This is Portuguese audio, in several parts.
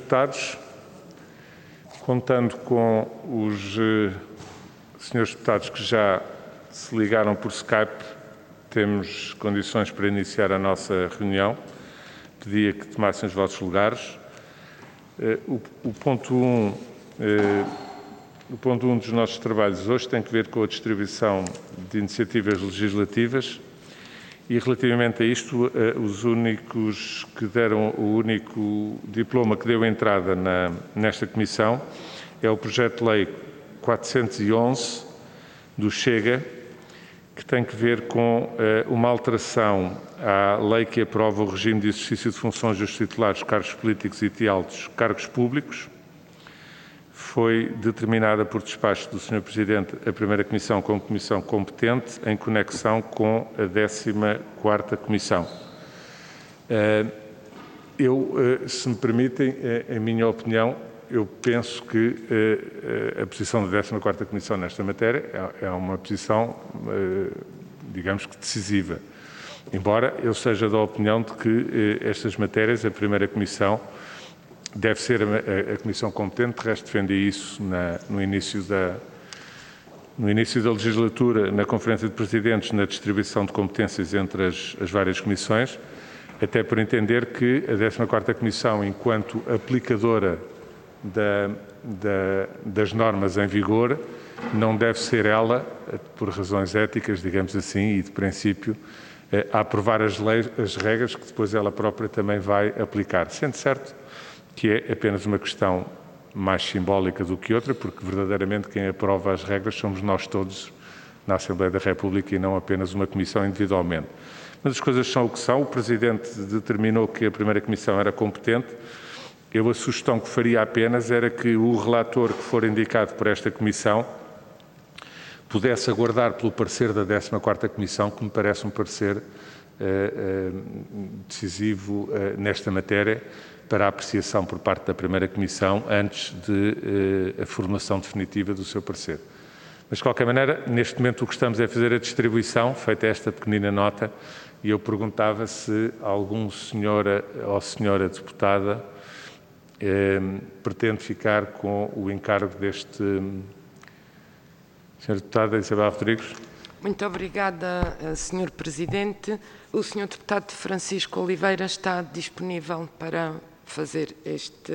Deputados, contando com os senhores deputados que já se ligaram por Skype, temos condições para iniciar a nossa reunião. Pedia que tomassem os vossos lugares. O ponto 1 dos nossos trabalhos hoje tem que ver com a distribuição de iniciativas legislativas e, relativamente a isto, os únicos que deram o único diploma que deu entrada nesta comissão é o projeto de lei 411 do Chega, que tem que ver com uma alteração à lei que aprova o regime de exercício de funções dos titulares, cargos políticos e de altos cargos públicos. Foi determinada por despacho do Sr. Presidente a primeira comissão como comissão competente em conexão com a 14ª comissão. Se me permitem, em minha opinião, eu penso que a posição da 14ª Comissão nesta matéria é uma posição, digamos que decisiva. Embora eu seja da opinião de que estas matérias, a primeira Comissão, deve ser a Comissão competente, de resto defendi isso no início da legislatura, na Conferência de Presidentes, na distribuição de competências entre as várias comissões, até por entender que a 14ª Comissão, enquanto aplicadora das normas em vigor, não deve ser ela, por razões éticas, digamos assim, e de princípio, a aprovar as regras que depois ela própria também vai aplicar. Sendo certo que é apenas uma questão mais simbólica do que outra, porque verdadeiramente quem aprova as regras somos nós todos na Assembleia da República e não apenas uma comissão individualmente. Mas as coisas são o que são. O Presidente determinou que a primeira comissão era competente. A sugestão que faria apenas era que o relator que for indicado por esta comissão pudesse aguardar pelo parecer da 14ª Comissão, que me parece um parecer decisivo nesta matéria, para a apreciação por parte da primeira Comissão, antes de a formação definitiva do seu parecer. Mas, de qualquer maneira, neste momento o que estamos é fazer a distribuição, feita esta pequenina nota, e eu perguntava se algum senhor ou senhora deputada pretende ficar com o encargo deste... Senhora Deputada Isabel Rodrigues. Muito obrigada, Sr. Presidente. O Sr. Deputado Francisco Oliveira está disponível para fazer este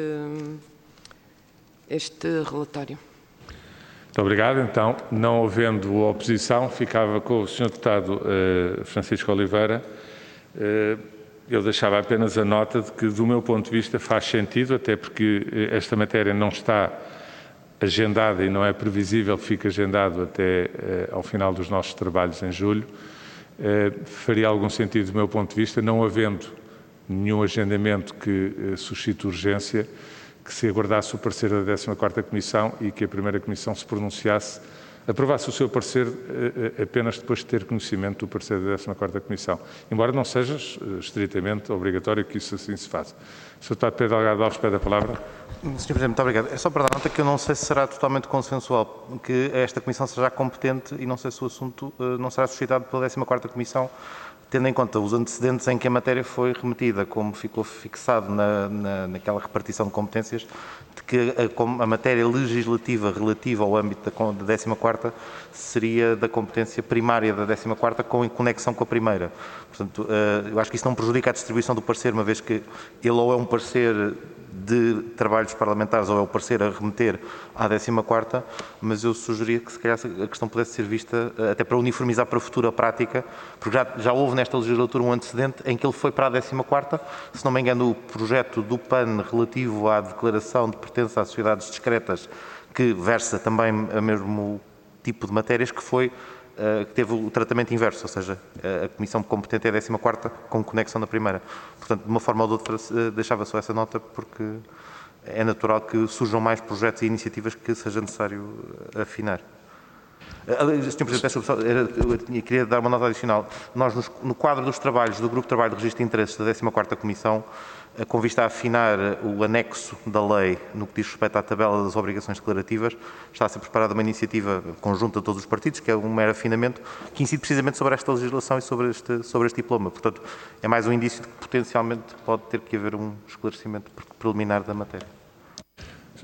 relatório. Muito obrigado. Então, não havendo oposição, ficava com o Sr. Deputado Francisco Oliveira. Eu deixava apenas a nota de que, do meu ponto de vista, faz sentido, até porque esta matéria não está agendada e não é previsível que fique agendado até ao final dos nossos trabalhos em julho. Faria algum sentido, do meu ponto de vista, não havendo nenhum agendamento que suscite urgência, que se aguardasse o parecer da 14ª Comissão e que a primeira Comissão se pronunciasse, aprovasse o seu parecer apenas depois de ter conhecimento do parecer da 14ª Comissão, embora não seja estritamente obrigatório que isso assim se faça. Sr. Deputado Pedro Delgado Alves pede a palavra. Sr. Presidente, muito obrigado. É só para dar nota que eu não sei se será totalmente consensual, que esta Comissão seja competente e não sei se o assunto não será suscitado pela 14ª Comissão, tendo em conta os antecedentes em que a matéria foi remetida, como ficou fixado naquela repartição de competências, de que a matéria legislativa relativa ao âmbito da 14ª seria da competência primária da 14ª com conexão com a primeira. Portanto, eu acho que isso não prejudica a distribuição do parecer, uma vez que ele ou é um parecer de trabalhos parlamentares ou é o parecer a remeter à 14ª, mas eu sugeria que se calhar a questão pudesse ser vista até para uniformizar para a futura prática, porque já houve nesta legislatura um antecedente em que ele foi para a 14ª, se não me engano o projeto do PAN relativo à declaração de pertença às sociedades discretas, que versa também o mesmo tipo de matérias, que teve o tratamento inverso, ou seja, a Comissão competente é a 14ª com conexão na primeira. Portanto, de uma forma ou de outra, deixava só essa nota, porque é natural que surjam mais projetos e iniciativas que seja necessário afinar. Sr. Presidente, eu queria dar uma nota adicional. Nós, no quadro dos trabalhos do Grupo de Trabalho de Registro de Interesses da 14ª Comissão, com vista a afinar o anexo da lei no que diz respeito à tabela das obrigações declarativas, está a ser preparada uma iniciativa conjunta de todos os partidos, que é um mero afinamento, que incide precisamente sobre esta legislação e sobre este diploma. Portanto, é mais um indício de que potencialmente pode ter que haver um esclarecimento preliminar da matéria.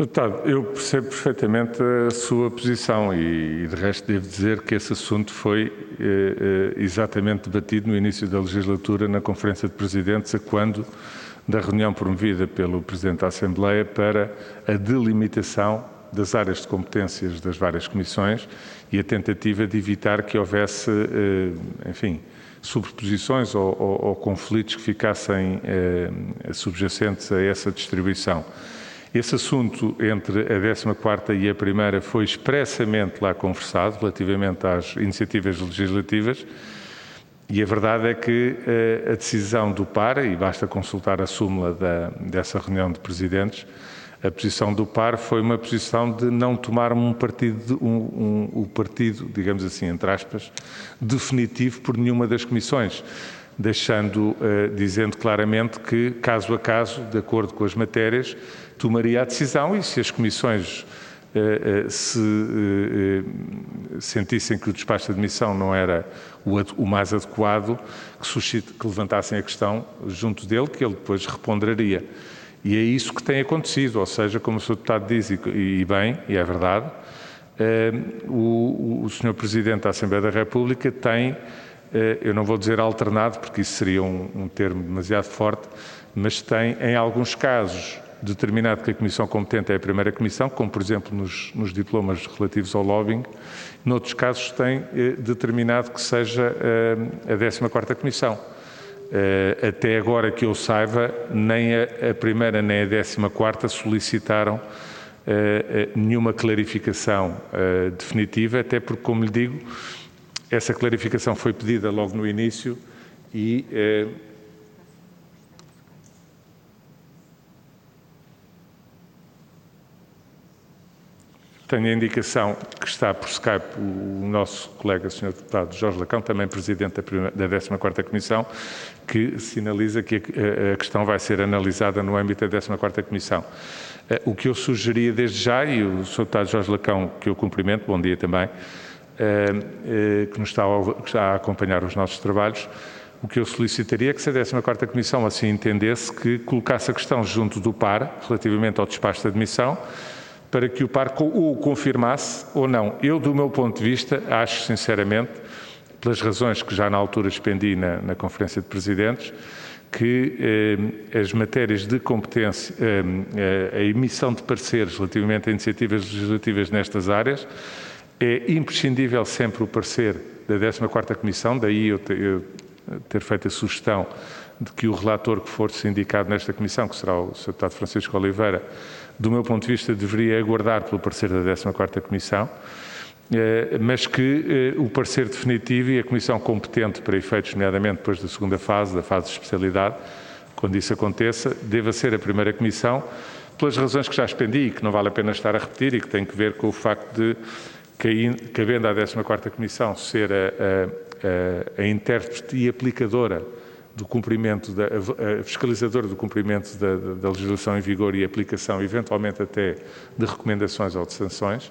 Sr. Deputado, eu percebo perfeitamente a sua posição e de resto devo dizer que esse assunto foi exatamente debatido no início da legislatura na Conferência de Presidentes, a quando da reunião promovida pelo Presidente da Assembleia para a delimitação das áreas de competências das várias comissões e a tentativa de evitar que houvesse, enfim, sobreposições ou conflitos que ficassem subjacentes a essa distribuição. Esse assunto entre a 14ª e a primeira foi expressamente lá conversado relativamente às iniciativas legislativas e a verdade é que a decisão do PAR, e basta consultar a súmula dessa reunião de presidentes, a posição do PAR foi uma posição de não tomar um partido, digamos assim, entre aspas, definitivo por nenhuma das comissões, dizendo claramente que, caso a caso, de acordo com as matérias, tomaria a decisão e se as comissões sentissem que o despacho de admissão não era o mais adequado, que levantassem a questão junto dele, que ele depois reponderaria. E é isso que tem acontecido, ou seja, como o Sr. Deputado diz, e bem, e é verdade, o Sr. Presidente da Assembleia da República tem, eu não vou dizer alternado, porque isso seria um termo demasiado forte, mas tem, em alguns casos, determinado que a comissão competente é a primeira comissão, como por exemplo nos diplomas relativos ao lobbying, noutros casos tem determinado que seja a 14ª comissão. Até agora que eu saiba, nem a primeira nem a 14ª solicitaram nenhuma clarificação definitiva, até porque, como lhe digo, essa clarificação foi pedida logo no início e tenho a indicação que está por Skype o nosso colega, Sr. Deputado Jorge Lacão, também Presidente da 14ª Comissão, que sinaliza que a questão vai ser analisada no âmbito da 14ª Comissão. O que eu sugeria desde já, e o Sr. Deputado Jorge Lacão, que eu cumprimento, bom dia também, que nos está a acompanhar os nossos trabalhos, o que eu solicitaria é que se a 14ª Comissão assim entendesse que colocasse a questão junto do PAR, relativamente ao despacho de admissão, para que o PAR o confirmasse ou não. Eu, do meu ponto de vista, acho sinceramente, pelas razões que já na altura expendi na Conferência de Presidentes, que as matérias de competência, a emissão de pareceres relativamente a iniciativas legislativas nestas áreas, é imprescindível sempre o parecer da 14ª Comissão, daí eu ter feito a sugestão de que o relator que for indicado nesta Comissão, que será o Sr. Deputado Francisco Oliveira, do meu ponto de vista, deveria aguardar pelo parecer da 14ª Comissão, mas que o parecer definitivo e a Comissão competente para efeitos, nomeadamente depois da segunda fase, da fase de especialidade, quando isso aconteça, deva ser a primeira Comissão, pelas razões que já expendi e que não vale a pena estar a repetir e que tem que ver com o facto de, cabendo à 14ª Comissão ser a intérprete e aplicadora do cumprimento, a fiscalizadora do cumprimento da legislação em vigor e aplicação, eventualmente até de recomendações ou de sanções,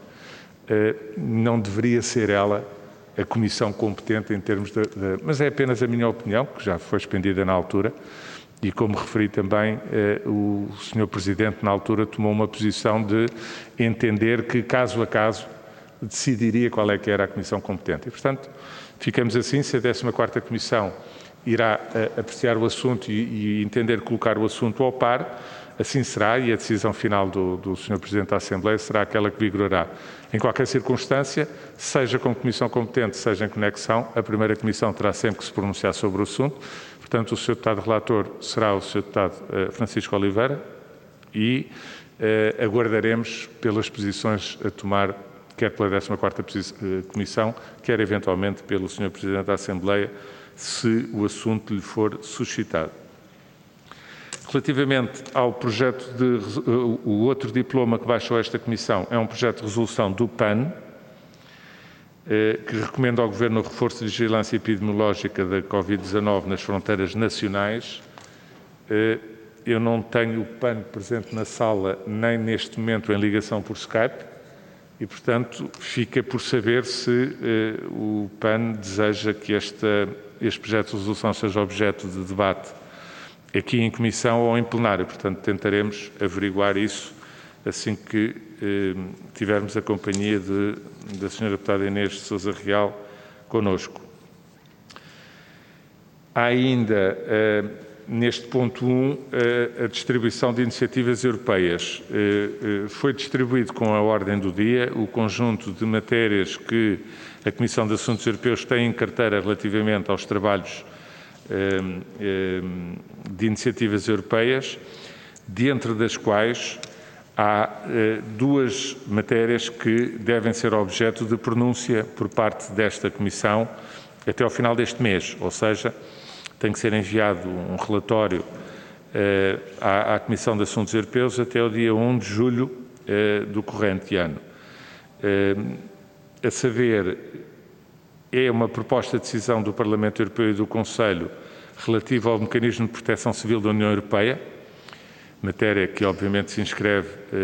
não deveria ser ela a comissão competente em termos mas é apenas a minha opinião, que já foi expendida na altura, e como referi também, o Sr. Presidente na altura tomou uma posição de entender que, caso a caso, decidiria qual é que era a comissão competente. E, portanto, ficamos assim, se a 14ª Comissão irá apreciar o assunto e entender colocar o assunto ao par, assim será, e a decisão final do Sr. Presidente da Assembleia será aquela que vigorará. Em qualquer circunstância, seja com comissão competente, seja em conexão, a primeira comissão terá sempre que se pronunciar sobre o assunto. Portanto, o Sr. Deputado Relator será o Sr. Deputado Francisco Oliveira e aguardaremos pelas posições a tomar, quer pela 14ª Comissão, quer eventualmente pelo Sr. Presidente da Assembleia, se o assunto lhe for suscitado. Relativamente ao projeto o outro diploma que baixou esta Comissão é um projeto de resolução do PAN, que recomenda ao Governo o reforço de vigilância epidemiológica da Covid-19 nas fronteiras nacionais. Eu não tenho o PAN presente na sala, nem neste momento em ligação por Skype, e, portanto, fica por saber se o PAN deseja que este projeto de resolução seja objeto de debate aqui em Comissão ou em plenário. Portanto, tentaremos averiguar isso assim que tivermos a companhia da Sra. Deputada Inês de Sousa Real connosco. Há ainda, neste ponto 1, a distribuição de iniciativas europeias. Foi distribuído com a ordem do dia o conjunto de matérias que a Comissão de Assuntos Europeus tem em carteira relativamente aos trabalhos de iniciativas europeias, dentre das quais há duas matérias que devem ser objeto de pronúncia por parte desta Comissão até ao final deste mês, ou seja, tem que ser enviado um relatório à Comissão de Assuntos Europeus até o dia 1 de julho do corrente ano. A saber, é uma proposta de decisão do Parlamento Europeu e do Conselho relativa ao mecanismo de proteção civil da União Europeia, matéria que obviamente se inscreve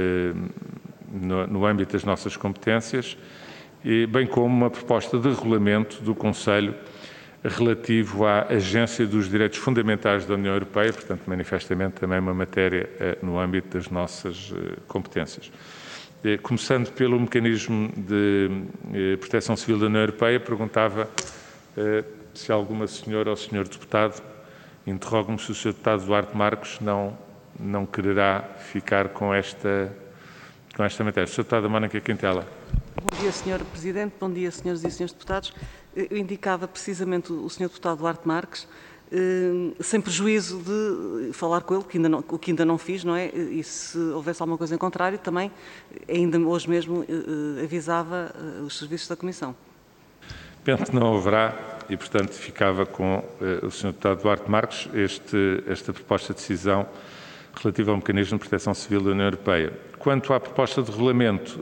no âmbito das nossas competências, bem como uma proposta de regulamento do Conselho relativo à Agência dos Direitos Fundamentais da União Europeia, portanto, manifestamente também uma matéria no âmbito das nossas competências. Começando pelo mecanismo de proteção civil da União Europeia, perguntava se alguma senhora ou senhor deputado, interrogo-me se o Sr. Deputado Duarte Marcos não quererá ficar com esta matéria. Sr. Deputado Mónica Quintela. Bom dia, Sr. Presidente. Bom dia, senhoras e senhores deputados. Eu indicava precisamente o Sr. Deputado Duarte Marques, sem prejuízo de falar com ele, o que ainda não fiz, não é? E se houvesse alguma coisa em contrário, também, ainda hoje mesmo, avisava os serviços da Comissão. Penso que não haverá e, portanto, ficava com o Sr. Deputado Duarte Marques esta proposta de decisão relativa ao mecanismo de proteção civil da União Europeia. Quanto à proposta de regulamento,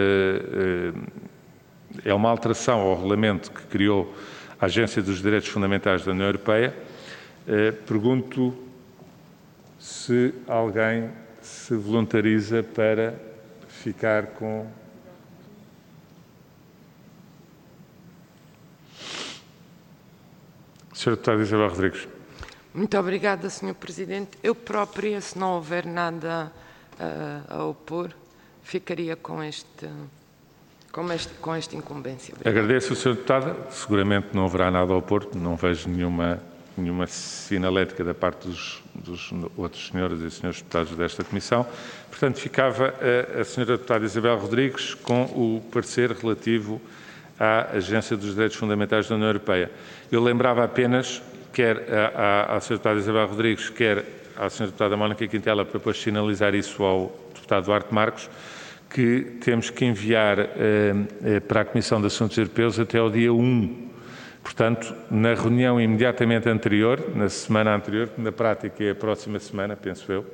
é uma alteração ao regulamento que criou a Agência dos Direitos Fundamentais da União Europeia. Pergunto se alguém se voluntariza para ficar com... Sra. Deputada Isabel Rodrigues. Muito obrigada, Sr. Presidente. Eu própria, se não houver nada a opor, ficaria com esta incumbência. Obrigada. Agradeço ao Sr. Deputado. Seguramente não haverá nada a opor. Não vejo nenhuma sinalética da parte dos outros senhoras e senhores deputados desta Comissão. Portanto, ficava a Sra. Deputada Isabel Rodrigues com o parecer relativo à Agência dos Direitos Fundamentais da União Europeia. Eu lembrava apenas, quer à Sra. Deputada Isabel Rodrigues, quer à Sra. Deputada Mónica Quintela, para depois sinalizar isso ao Deputado Duarte Marcos, que temos que enviar para a Comissão de Assuntos Europeus até ao dia 1. Portanto, na reunião imediatamente anterior, na semana anterior, que na prática é a próxima semana, penso eu.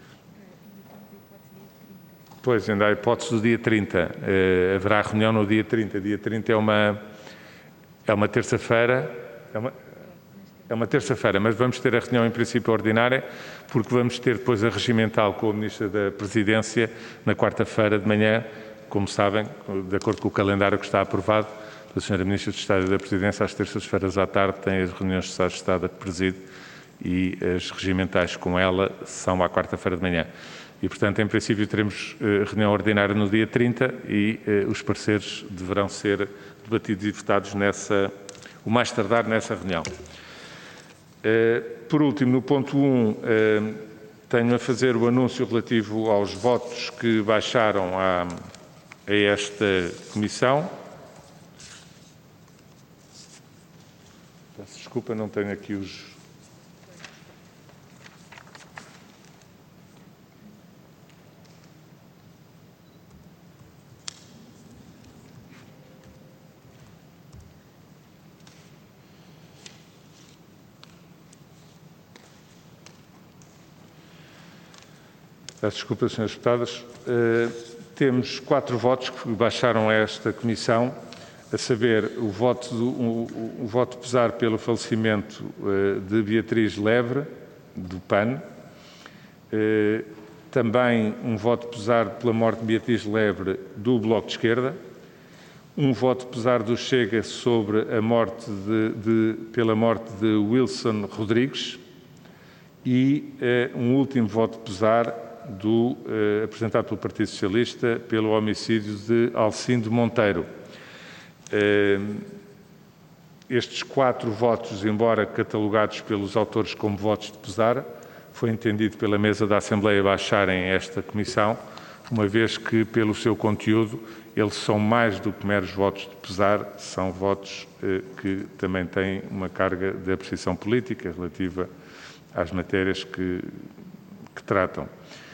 Pois, ainda há a hipótese do dia 30. Haverá reunião no dia 30. Dia 30 é uma terça-feira. É uma terça-feira, mas vamos ter a reunião em princípio ordinária, porque vamos ter depois a regimental com a Ministra da Presidência na quarta-feira de manhã, como sabem, de acordo com o calendário que está aprovado pela Sra. Ministra do Estado e da Presidência, às terças-feiras à tarde tem as reuniões de Estado de Estado a que preside e as regimentais com ela são à quarta-feira de manhã. E, portanto, em princípio teremos reunião ordinária no dia 30 e os pareceres deverão ser debatidos e votados o mais tardar nessa reunião. Por último, no ponto 1, tenho a fazer o anúncio relativo aos votos que baixaram a esta comissão. Peço desculpa, não tenho aqui os... Peço desculpa, Srs. Deputadas. Temos 4 votos que baixaram a esta comissão, a saber, o voto pesar pelo falecimento de Beatriz Levre, do PAN, também um voto pesar pela morte de Beatriz Levre, do Bloco de Esquerda, um voto pesar do Chega sobre a morte pela morte de Wilson Rodrigues e um último voto pesar apresentado pelo Partido Socialista pelo homicídio de Alcindo Monteiro. Estes 4 votos, embora catalogados pelos autores como votos de pesar, foi entendido pela mesa da Assembleia baixarem esta comissão, uma vez que, pelo seu conteúdo, eles são mais do que meros votos de pesar, são votos que também têm uma carga de apreciação política relativa às matérias que tratam.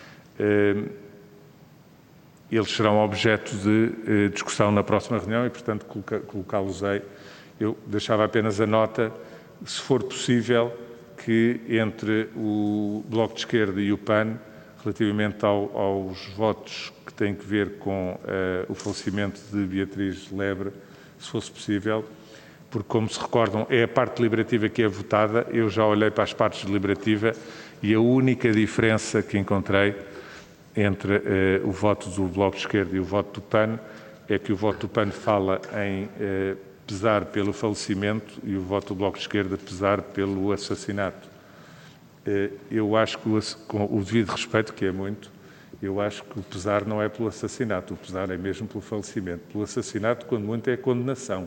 Eles serão objeto de discussão na próxima reunião e, portanto, colocá-los-ei. Eu deixava apenas a nota, se for possível, que entre o Bloco de Esquerda e o PAN, relativamente aos votos que têm que ver com o falecimento de Beatriz Lebre, se fosse possível, porque, como se recordam, é a parte deliberativa que é votada. Eu já olhei para as partes deliberativas e a única diferença que encontrei entre o voto do Bloco de Esquerda e o voto do PAN é que o voto do PAN fala em pesar pelo falecimento e o voto do Bloco de Esquerda pesar pelo assassinato. Eu acho que, com o devido respeito, que é muito, eu acho que o pesar não é pelo assassinato, o pesar é mesmo pelo falecimento. Pelo assassinato, quando muito, é a condenação.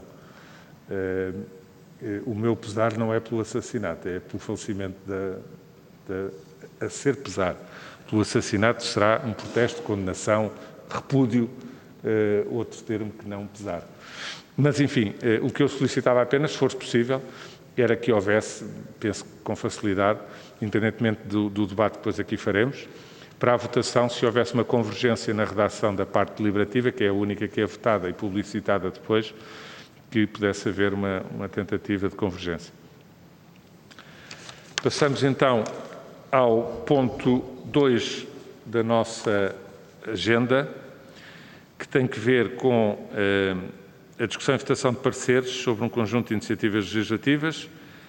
O meu pesar não é pelo assassinato, é pelo falecimento a ser pesar. Pelo assassinato será um protesto, condenação, repúdio, outro termo que não pesar. Mas, enfim, o que eu solicitava apenas, se fosse possível, era que houvesse, penso que com facilidade, independentemente do debate que depois aqui faremos, para a votação, se houvesse uma convergência na redação da parte deliberativa, que é a única que é votada e publicitada depois, que pudesse haver uma tentativa de convergência. Passamos então ao ponto 2 da nossa agenda, que tem que ver com a discussão e votação de pareceres sobre um conjunto de iniciativas legislativas.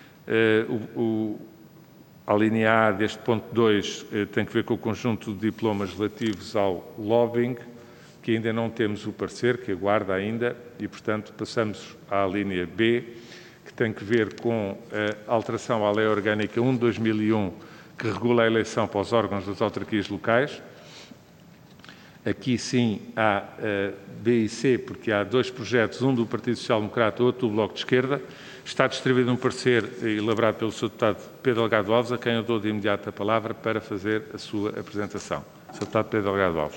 A linha A deste ponto 2 tem que ver com o conjunto de diplomas relativos ao lobbying, que ainda não temos o parecer, que aguarda ainda, e, portanto, passamos à linha B, que tem que ver com a alteração à Lei Orgânica 1/2001, que regula a eleição para os órgãos das autarquias locais. Aqui sim há B e C, porque há 2 projetos, um do Partido Social Democrata, outro do Bloco de Esquerda. Está distribuído um parecer elaborado pelo Sr. Deputado Pedro Delgado Alves, a quem eu dou de imediato a palavra para fazer a sua apresentação. Sr. Deputado Pedro Delgado Alves.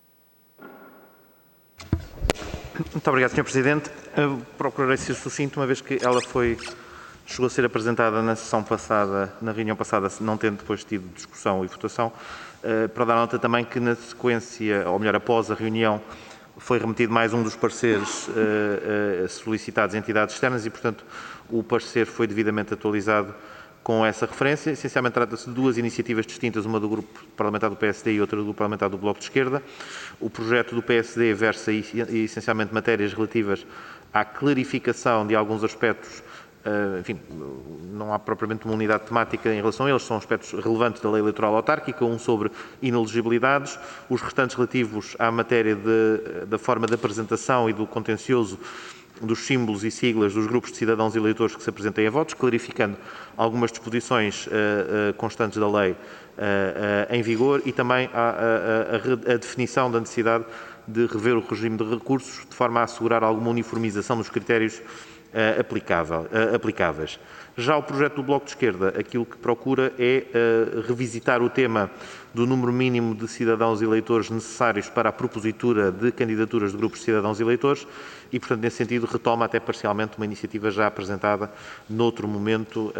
Muito obrigado, Sr. Presidente. Eu procurarei ser sucinto, uma vez que ela chegou a ser apresentada na sessão passada, na reunião passada, não tendo depois tido discussão e votação, para dar nota também que na sequência, ou melhor, após a reunião, foi remetido mais um dos pareceres solicitados a entidades externas e, portanto, o parecer foi devidamente atualizado com essa referência. Essencialmente trata-se de 2 iniciativas distintas, uma do Grupo Parlamentar do PSD e outra do Parlamentar do Bloco de Esquerda. O projeto do PSD versa essencialmente matérias relativas à clarificação de alguns aspectos. Enfim, não há propriamente uma unidade temática em relação a eles, são aspectos relevantes da lei eleitoral autárquica, um sobre inelegibilidades, os restantes relativos à matéria da forma de apresentação e do contencioso dos símbolos e siglas dos grupos de cidadãos e eleitores que se apresentem a votos, clarificando algumas disposições constantes da lei em vigor e também a definição da necessidade de rever o regime de recursos de forma a assegurar alguma uniformização dos critérios aplicáveis. Já o projeto do Bloco de Esquerda, aquilo que procura é revisitar o tema do número mínimo de cidadãos e eleitores necessários para a propositura de candidaturas de grupos de cidadãos e eleitores e, portanto, nesse sentido, retoma até parcialmente uma iniciativa já apresentada noutro momento,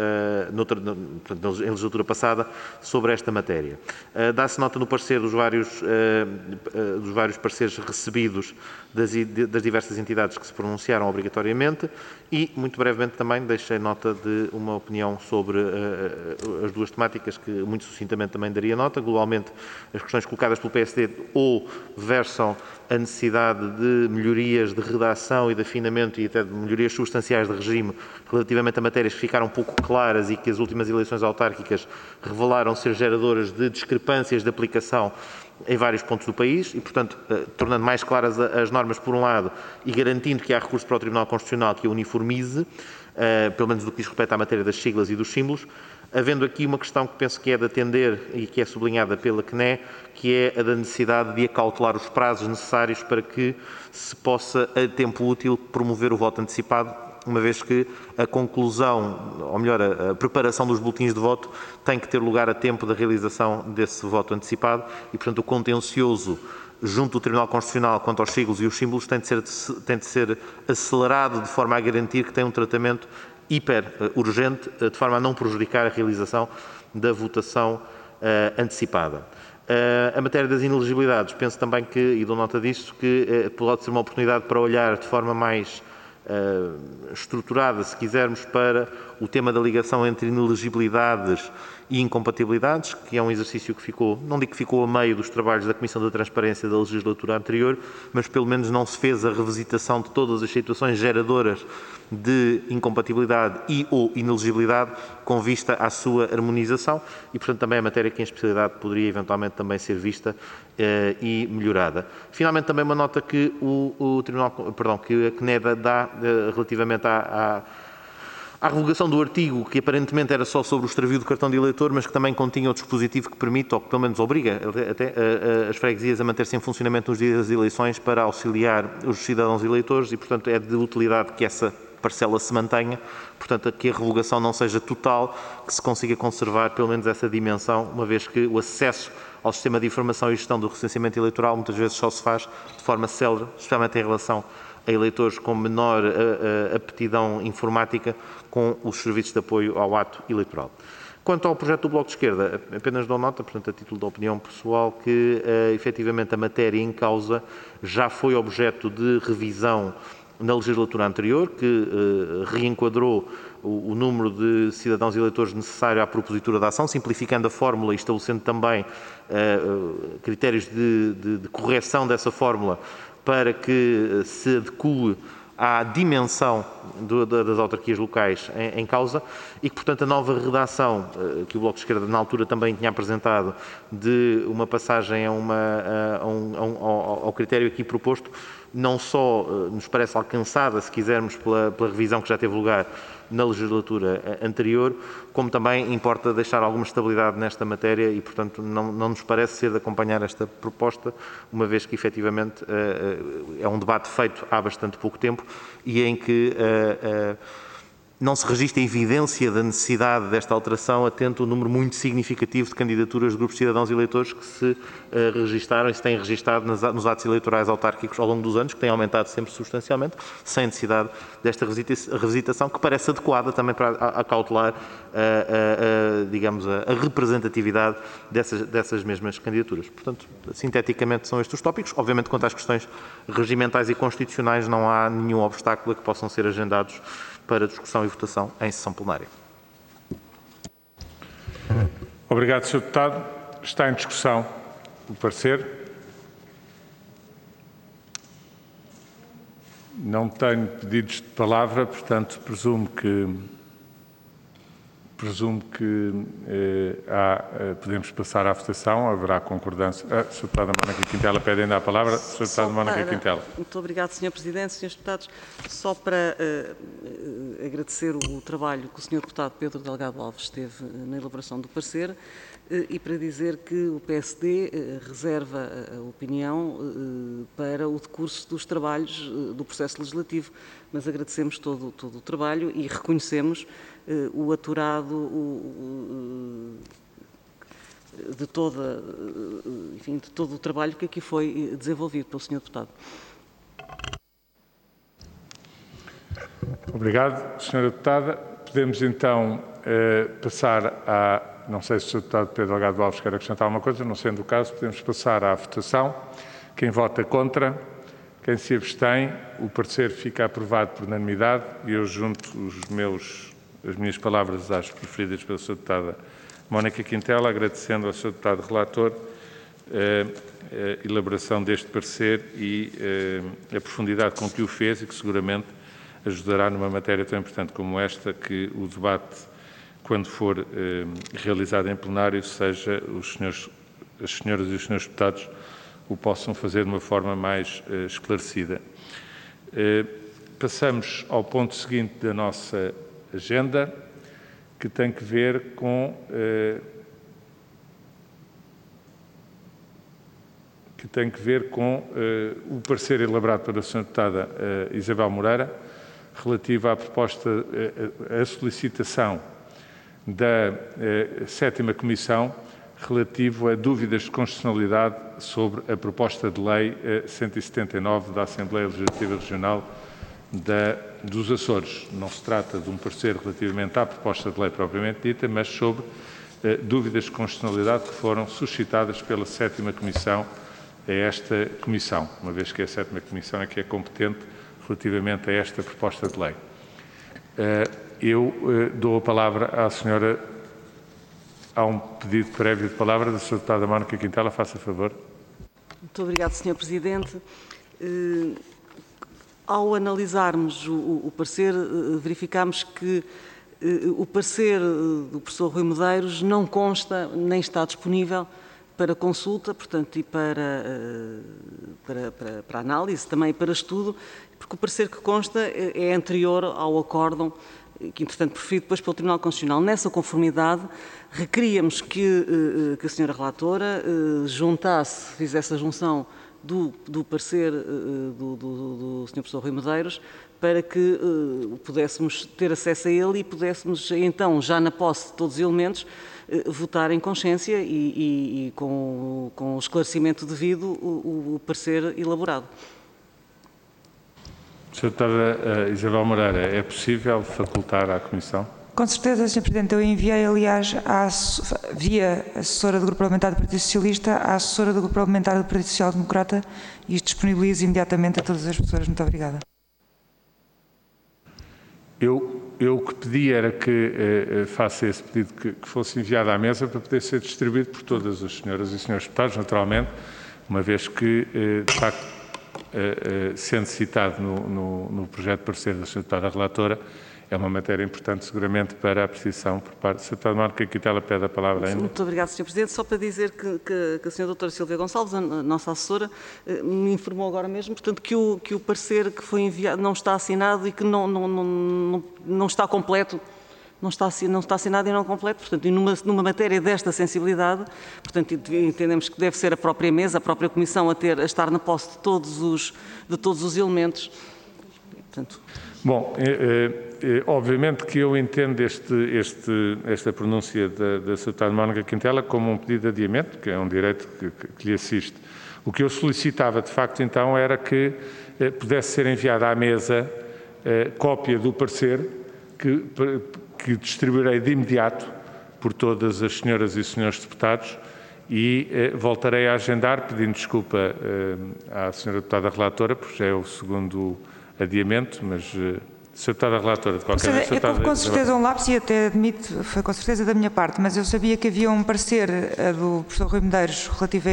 em legislatura passada, sobre esta matéria. Dá-se nota no parecer dos vários pareceres recebidos das diversas entidades que se pronunciaram obrigatoriamente e, muito brevemente, também deixei nota de uma opinião sobre as 2 temáticas que, muito sucintamente, também daria nota. Globalmente, as questões colocadas pelo PSD ou versam a necessidade de melhorias de redação e de afinamento e até de melhorias substanciais de regime relativamente a matérias que ficaram pouco claras e que as últimas eleições autárquicas revelaram ser geradoras de discrepâncias de aplicação em vários pontos do país e, portanto, tornando mais claras as normas por um lado e garantindo que há recurso para o Tribunal Constitucional que a uniformize, pelo menos do que diz respeito à matéria das siglas e dos símbolos. havendo aqui uma questão que penso que é de atender e que é sublinhada pela CNE, que é a da necessidade de acautelar os prazos necessários para que se possa, a tempo útil, promover o voto antecipado, uma vez que a conclusão, ou melhor, a preparação dos boletins de voto tem que ter lugar a tempo da realização desse voto antecipado e, portanto, o contencioso junto do Tribunal Constitucional quanto aos siglos e os símbolos tem de ser acelerado de forma a garantir que tem um tratamento hiper urgente, de forma a não prejudicar a realização da votação antecipada. A matéria das inelegibilidades, penso também que, e dou nota disso, que pode ser uma oportunidade para olhar de forma mais estruturada, se quisermos, para o tema da ligação entre inelegibilidades e incompatibilidades, que é um exercício que ficou, não digo que ficou a meio dos trabalhos da Comissão da Transparência da legislatura anterior, mas pelo menos não se fez a revisitação de todas as situações geradoras de incompatibilidade e ou inelegibilidade com vista à sua harmonização e, portanto, também é matéria que em especialidade poderia eventualmente também ser vista e melhorada. Finalmente, também uma nota que que a CNE dá relativamente à revogação do artigo, que aparentemente era só sobre o extravio do cartão de eleitor, mas que também continha o dispositivo que permite, ou que pelo menos obriga até as freguesias a manter-se em funcionamento nos dias das eleições para auxiliar os cidadãos eleitores e, portanto, é de utilidade que essa parcela se mantenha, portanto, que a revogação não seja total, que se consiga conservar pelo menos essa dimensão, uma vez que o acesso ao sistema de informação e gestão do recenseamento eleitoral muitas vezes só se faz de forma célere, especialmente em relação a eleitores com menor aptidão informática com os serviços de apoio ao ato eleitoral. Quanto ao projeto do Bloco de Esquerda, apenas dou nota, portanto, a título de opinião pessoal, que efetivamente a matéria em causa já foi objeto de revisão na legislatura anterior, que reenquadrou o número de cidadãos eleitores necessário à propositura da ação, simplificando a fórmula e estabelecendo também critérios de correção dessa fórmula para que se adeque à dimensão das autarquias locais em causa e que, portanto, a nova redação que o Bloco de Esquerda na altura também tinha apresentado de uma passagem ao critério aqui proposto, não só nos parece alcançada, se quisermos, pela revisão que já teve lugar na legislatura anterior, como também importa deixar alguma estabilidade nesta matéria e, portanto, não nos parece ser de acompanhar esta proposta, uma vez que, efetivamente, é um debate feito há bastante pouco tempo e em que não se registra a evidência da necessidade desta alteração, atento ao número muito significativo de candidaturas de grupos de cidadãos eleitores que se registaram e se têm registado nos atos eleitorais autárquicos ao longo dos anos, que têm aumentado sempre substancialmente, sem necessidade desta revisitação, que parece adequada também para acautelar, digamos, a representatividade dessas mesmas candidaturas. Portanto, sinteticamente são estes os tópicos. Obviamente, quanto às questões regimentais e constitucionais, não há nenhum obstáculo a que possam ser agendados para discussão e votação em sessão plenária. Obrigado, Sr. Deputado. Está em discussão o parecer. Não tenho pedidos de palavra, portanto, presumo que podemos passar à votação. Haverá concordância. Sr. Deputada Mónica Quintela pede ainda a palavra. Sr. Deputada Mónica Quintela. Muito obrigado, Sr. Presidente. Srs. Deputados, só para agradecer o trabalho que o Sr. Deputado Pedro Delgado Alves teve na elaboração do parecer e para dizer que o PSD reserva a opinião para o decurso dos trabalhos do processo legislativo, mas agradecemos todo o trabalho e reconhecemos o aturado de todo o trabalho que aqui foi desenvolvido pelo Sr. Deputado. Obrigado, Sra. Deputada. Podemos então passar à... Não sei se o Sr. Deputado Pedro Delgado Alves quer acrescentar alguma coisa, não sendo o caso, podemos passar à votação. Quem vota contra, quem se abstém, o parecer fica aprovado por unanimidade e eu junto as minhas palavras às preferidas pela Sra. Deputada Mónica Quintela, agradecendo ao Sr. Deputado Relator a elaboração deste parecer e a profundidade com que o fez e que seguramente ajudará numa matéria tão importante como esta, que o debate, quando for realizado em plenário, seja as senhoras e os senhores deputados o possam fazer de uma forma mais esclarecida. Passamos ao ponto seguinte da nossa agenda, que tem que ver com o parecer elaborado pela Sra. Deputada Isabel Moreira, relativo à proposta, à solicitação da 7ª Comissão, relativo a dúvidas de constitucionalidade sobre a proposta de lei 179 da Assembleia Legislativa Regional dos Açores. Não se trata de um parecer relativamente à proposta de lei propriamente dita, mas sobre dúvidas de constitucionalidade que foram suscitadas pela 7ª Comissão a esta Comissão, uma vez que a 7ª Comissão é que é competente relativamente a esta proposta de lei. Eu dou a palavra à senhora. Há um pedido prévio de palavra da Sra. Deputada Mónica Quintela, faça favor. Muito obrigado, Sr. Presidente. Ao analisarmos o parecer, verificamos que o parecer do professor Rui Medeiros não consta nem está disponível para consulta, portanto, e para análise, também para estudo, porque o parecer que consta é anterior ao acórdão, que entretanto proferido depois pelo Tribunal Constitucional. Nessa conformidade, requeríamos que a senhora relatora fizesse a junção do parecer do Sr. Professor Rui Medeiros, para que pudéssemos ter acesso a ele e pudéssemos, então, já na posse de todos os elementos, votar em consciência e com o esclarecimento devido o parecer elaborado. Sra. Deputada Isabel Moreira, é possível facultar à Comissão? Com certeza, Sr. Presidente. Eu enviei, aliás, via assessora do Grupo Parlamentar do Partido Socialista, à assessora do Grupo Parlamentar do Partido Social Democrata, e isto disponibilizo imediatamente a todas as pessoas. Muito obrigada. Eu o que pedi era que faça esse pedido que fosse enviado à mesa para poder ser distribuído por todas as senhoras e senhores deputados, naturalmente, uma vez que, de facto, sendo citado no projeto de parecer da Sra. Deputada Relatora, é uma matéria importante, seguramente, para a apreciação por parte da Sra. Deputada Mónica Quintela. Pede a palavra ainda. Muito obrigado, Sr. Presidente. Só para dizer que a Sra. Doutora Silvia Gonçalves, a nossa assessora, me informou agora mesmo, portanto, que o parecer que foi enviado não está assinado e que não está completo. Não está assinado e não completo, portanto, e numa matéria desta sensibilidade, portanto, entendemos que deve ser a própria mesa, a própria Comissão a estar na posse de todos os elementos. Portanto... Bom, obviamente que eu entendo esta pronúncia da Sra. Deputada Mónica Quintela como um pedido de adiamento, que é um direito que lhe assiste. O que eu solicitava, de facto, então, era que pudesse ser enviada à mesa cópia do parecer que distribuirei de imediato por todas as senhoras e senhores deputados e voltarei a agendar, pedindo desculpa à senhora deputada relatora, porque já é o segundo adiamento, mas Sra. Deputada relatora, de qualquer maneira... Houve com certeza um lapso e até admito, foi com certeza da minha parte, mas eu sabia que havia um parecer do professor Rui Medeiros relativo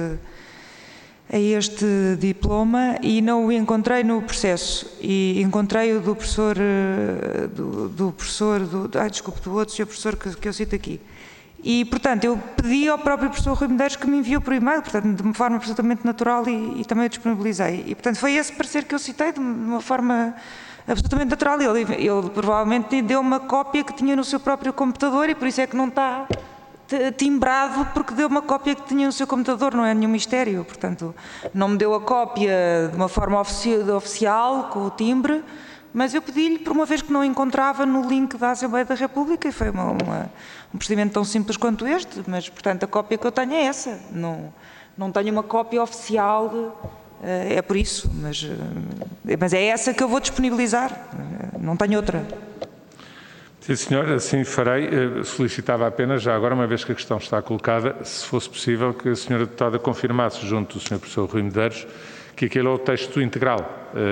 a este diploma e não o encontrei no processo, e encontrei o do professor, do outro senhor professor que eu cito aqui. E, portanto, eu pedi ao próprio professor Rui Medeiros que me enviou por e-mail, portanto, de uma forma absolutamente natural e também o disponibilizei. E, portanto, foi esse parecer que eu citei de uma forma absolutamente natural. Ele provavelmente deu uma cópia que tinha no seu próprio computador e por isso é que não está timbrado, porque deu uma cópia que tinha no seu computador, não é nenhum mistério. Portanto, não me deu a cópia de uma forma oficial, com o timbre, mas eu pedi-lhe, por uma vez que não encontrava no link da Assembleia da República, e foi um procedimento tão simples quanto este, mas, portanto, a cópia que eu tenho é essa. Não tenho uma cópia oficial, é por isso, mas é essa que eu vou disponibilizar, não tenho outra. Sim, senhor, assim farei. Solicitava apenas, já agora, uma vez que a questão está colocada, se fosse possível que a senhora deputada confirmasse junto do senhor professor Rui Medeiros que aquele é o texto integral,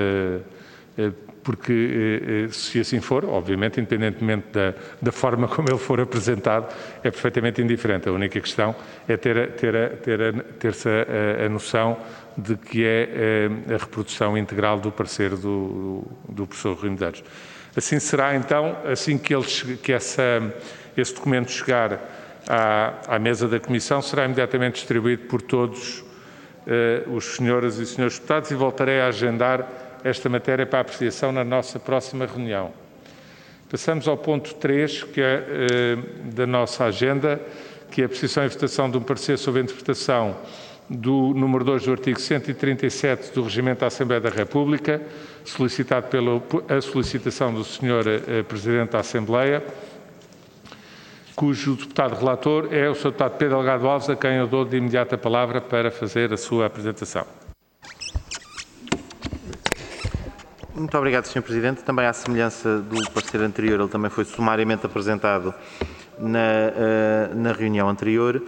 porque se assim for, obviamente, independentemente da forma como ele for apresentado, é perfeitamente indiferente. A única questão é ter-se a noção de que é a reprodução integral do parecer do professor Rui Medeiros. Assim será, então, assim que esse documento chegar à mesa da Comissão, será imediatamente distribuído por todos os senhoras e senhores deputados e voltarei a agendar esta matéria para apreciação na nossa próxima reunião. Passamos ao ponto 3, que é da nossa agenda, que é a posição e votação de um parecer sobre a interpretação do número 2 do artigo 137 do Regimento da Assembleia da República, solicitado pela solicitação do Sr. Presidente da Assembleia, cujo deputado relator é o Sr. Deputado Pedro Delgado Alves, a quem eu dou de imediato a palavra para fazer a sua apresentação. Muito obrigado, Sr. Presidente. Também à semelhança do parecer anterior, ele também foi sumariamente apresentado na reunião anterior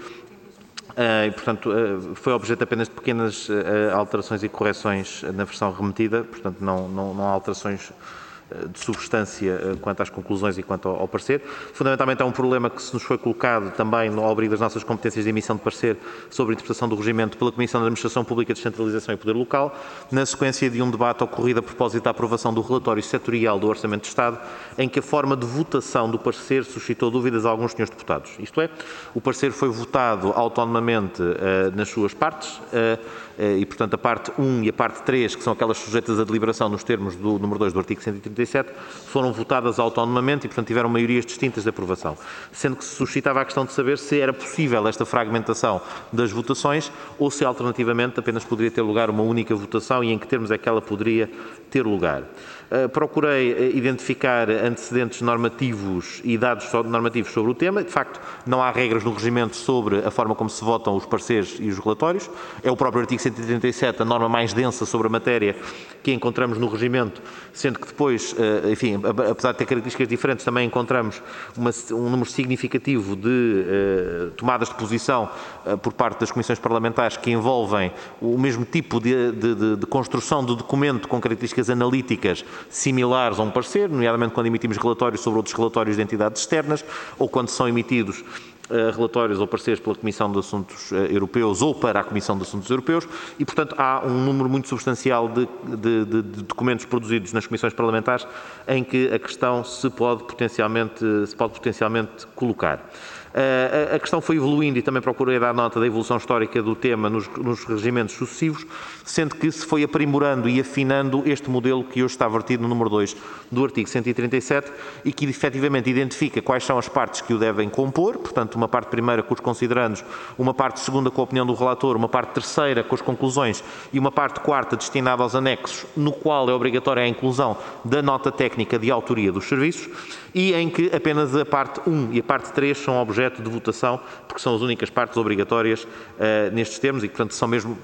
e, portanto, foi objeto apenas de pequenas alterações e correções na versão remetida, portanto, não há alterações de substância quanto às conclusões e quanto ao parecer. Fundamentalmente é um problema que se nos foi colocado também no abrigo das nossas competências de emissão de parecer sobre a interpretação do regimento pela Comissão de Administração Pública, Descentralização e Poder Local, na sequência de um debate ocorrido a propósito da aprovação do relatório setorial do Orçamento de Estado, em que a forma de votação do parecer suscitou dúvidas a alguns senhores deputados. Isto é, o parecer foi votado autonomamente nas suas partes, e, portanto, a parte 1 e a parte 3, que são aquelas sujeitas a deliberação nos termos do número 2 do artigo 137, foram votadas autonomamente e, portanto, tiveram maiorias distintas de aprovação, sendo que se suscitava a questão de saber se era possível esta fragmentação das votações ou se, alternativamente, apenas poderia ter lugar uma única votação e em que termos é que ela poderia ter lugar. Procurei identificar antecedentes normativos e dados normativos sobre o tema. De facto, não há regras no regimento sobre a forma como se votam os pareceres e os relatórios. É o próprio artigo 137, a norma mais densa sobre a matéria que encontramos no regimento, sendo que depois, enfim, apesar de ter características diferentes, também encontramos um número significativo de tomadas de posição por parte das comissões parlamentares que envolvem o mesmo tipo de construção do documento com características analíticas similares a um parecer, nomeadamente quando emitimos relatórios sobre outros relatórios de entidades externas ou quando são emitidos relatórios ou pareceres pela Comissão de Assuntos Europeus ou para a Comissão de Assuntos Europeus e, portanto, há um número muito substancial de documentos produzidos nas comissões parlamentares em que a questão se pode potencialmente colocar. A questão foi evoluindo e também procurei dar nota da evolução histórica do tema nos regimentos sucessivos, sendo que se foi aprimorando e afinando este modelo que hoje está vertido no número 2 do artigo 137 e que efetivamente identifica quais são as partes que o devem compor, portanto, uma parte primeira com os considerandos, uma parte segunda com a opinião do relator, uma parte terceira com as conclusões e uma parte quarta destinada aos anexos, no qual é obrigatória a inclusão da nota técnica de autoria dos serviços e em que apenas a parte 1 e a parte 3 são objeto de votação, porque são as únicas partes obrigatórias nestes termos e, portanto, são mesmo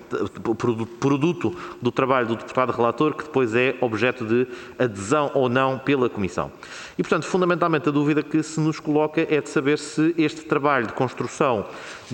produto do trabalho do deputado relator, que depois é objeto de adesão ou não pela Comissão. E, portanto, fundamentalmente a dúvida que se nos coloca é de saber se este trabalho de construção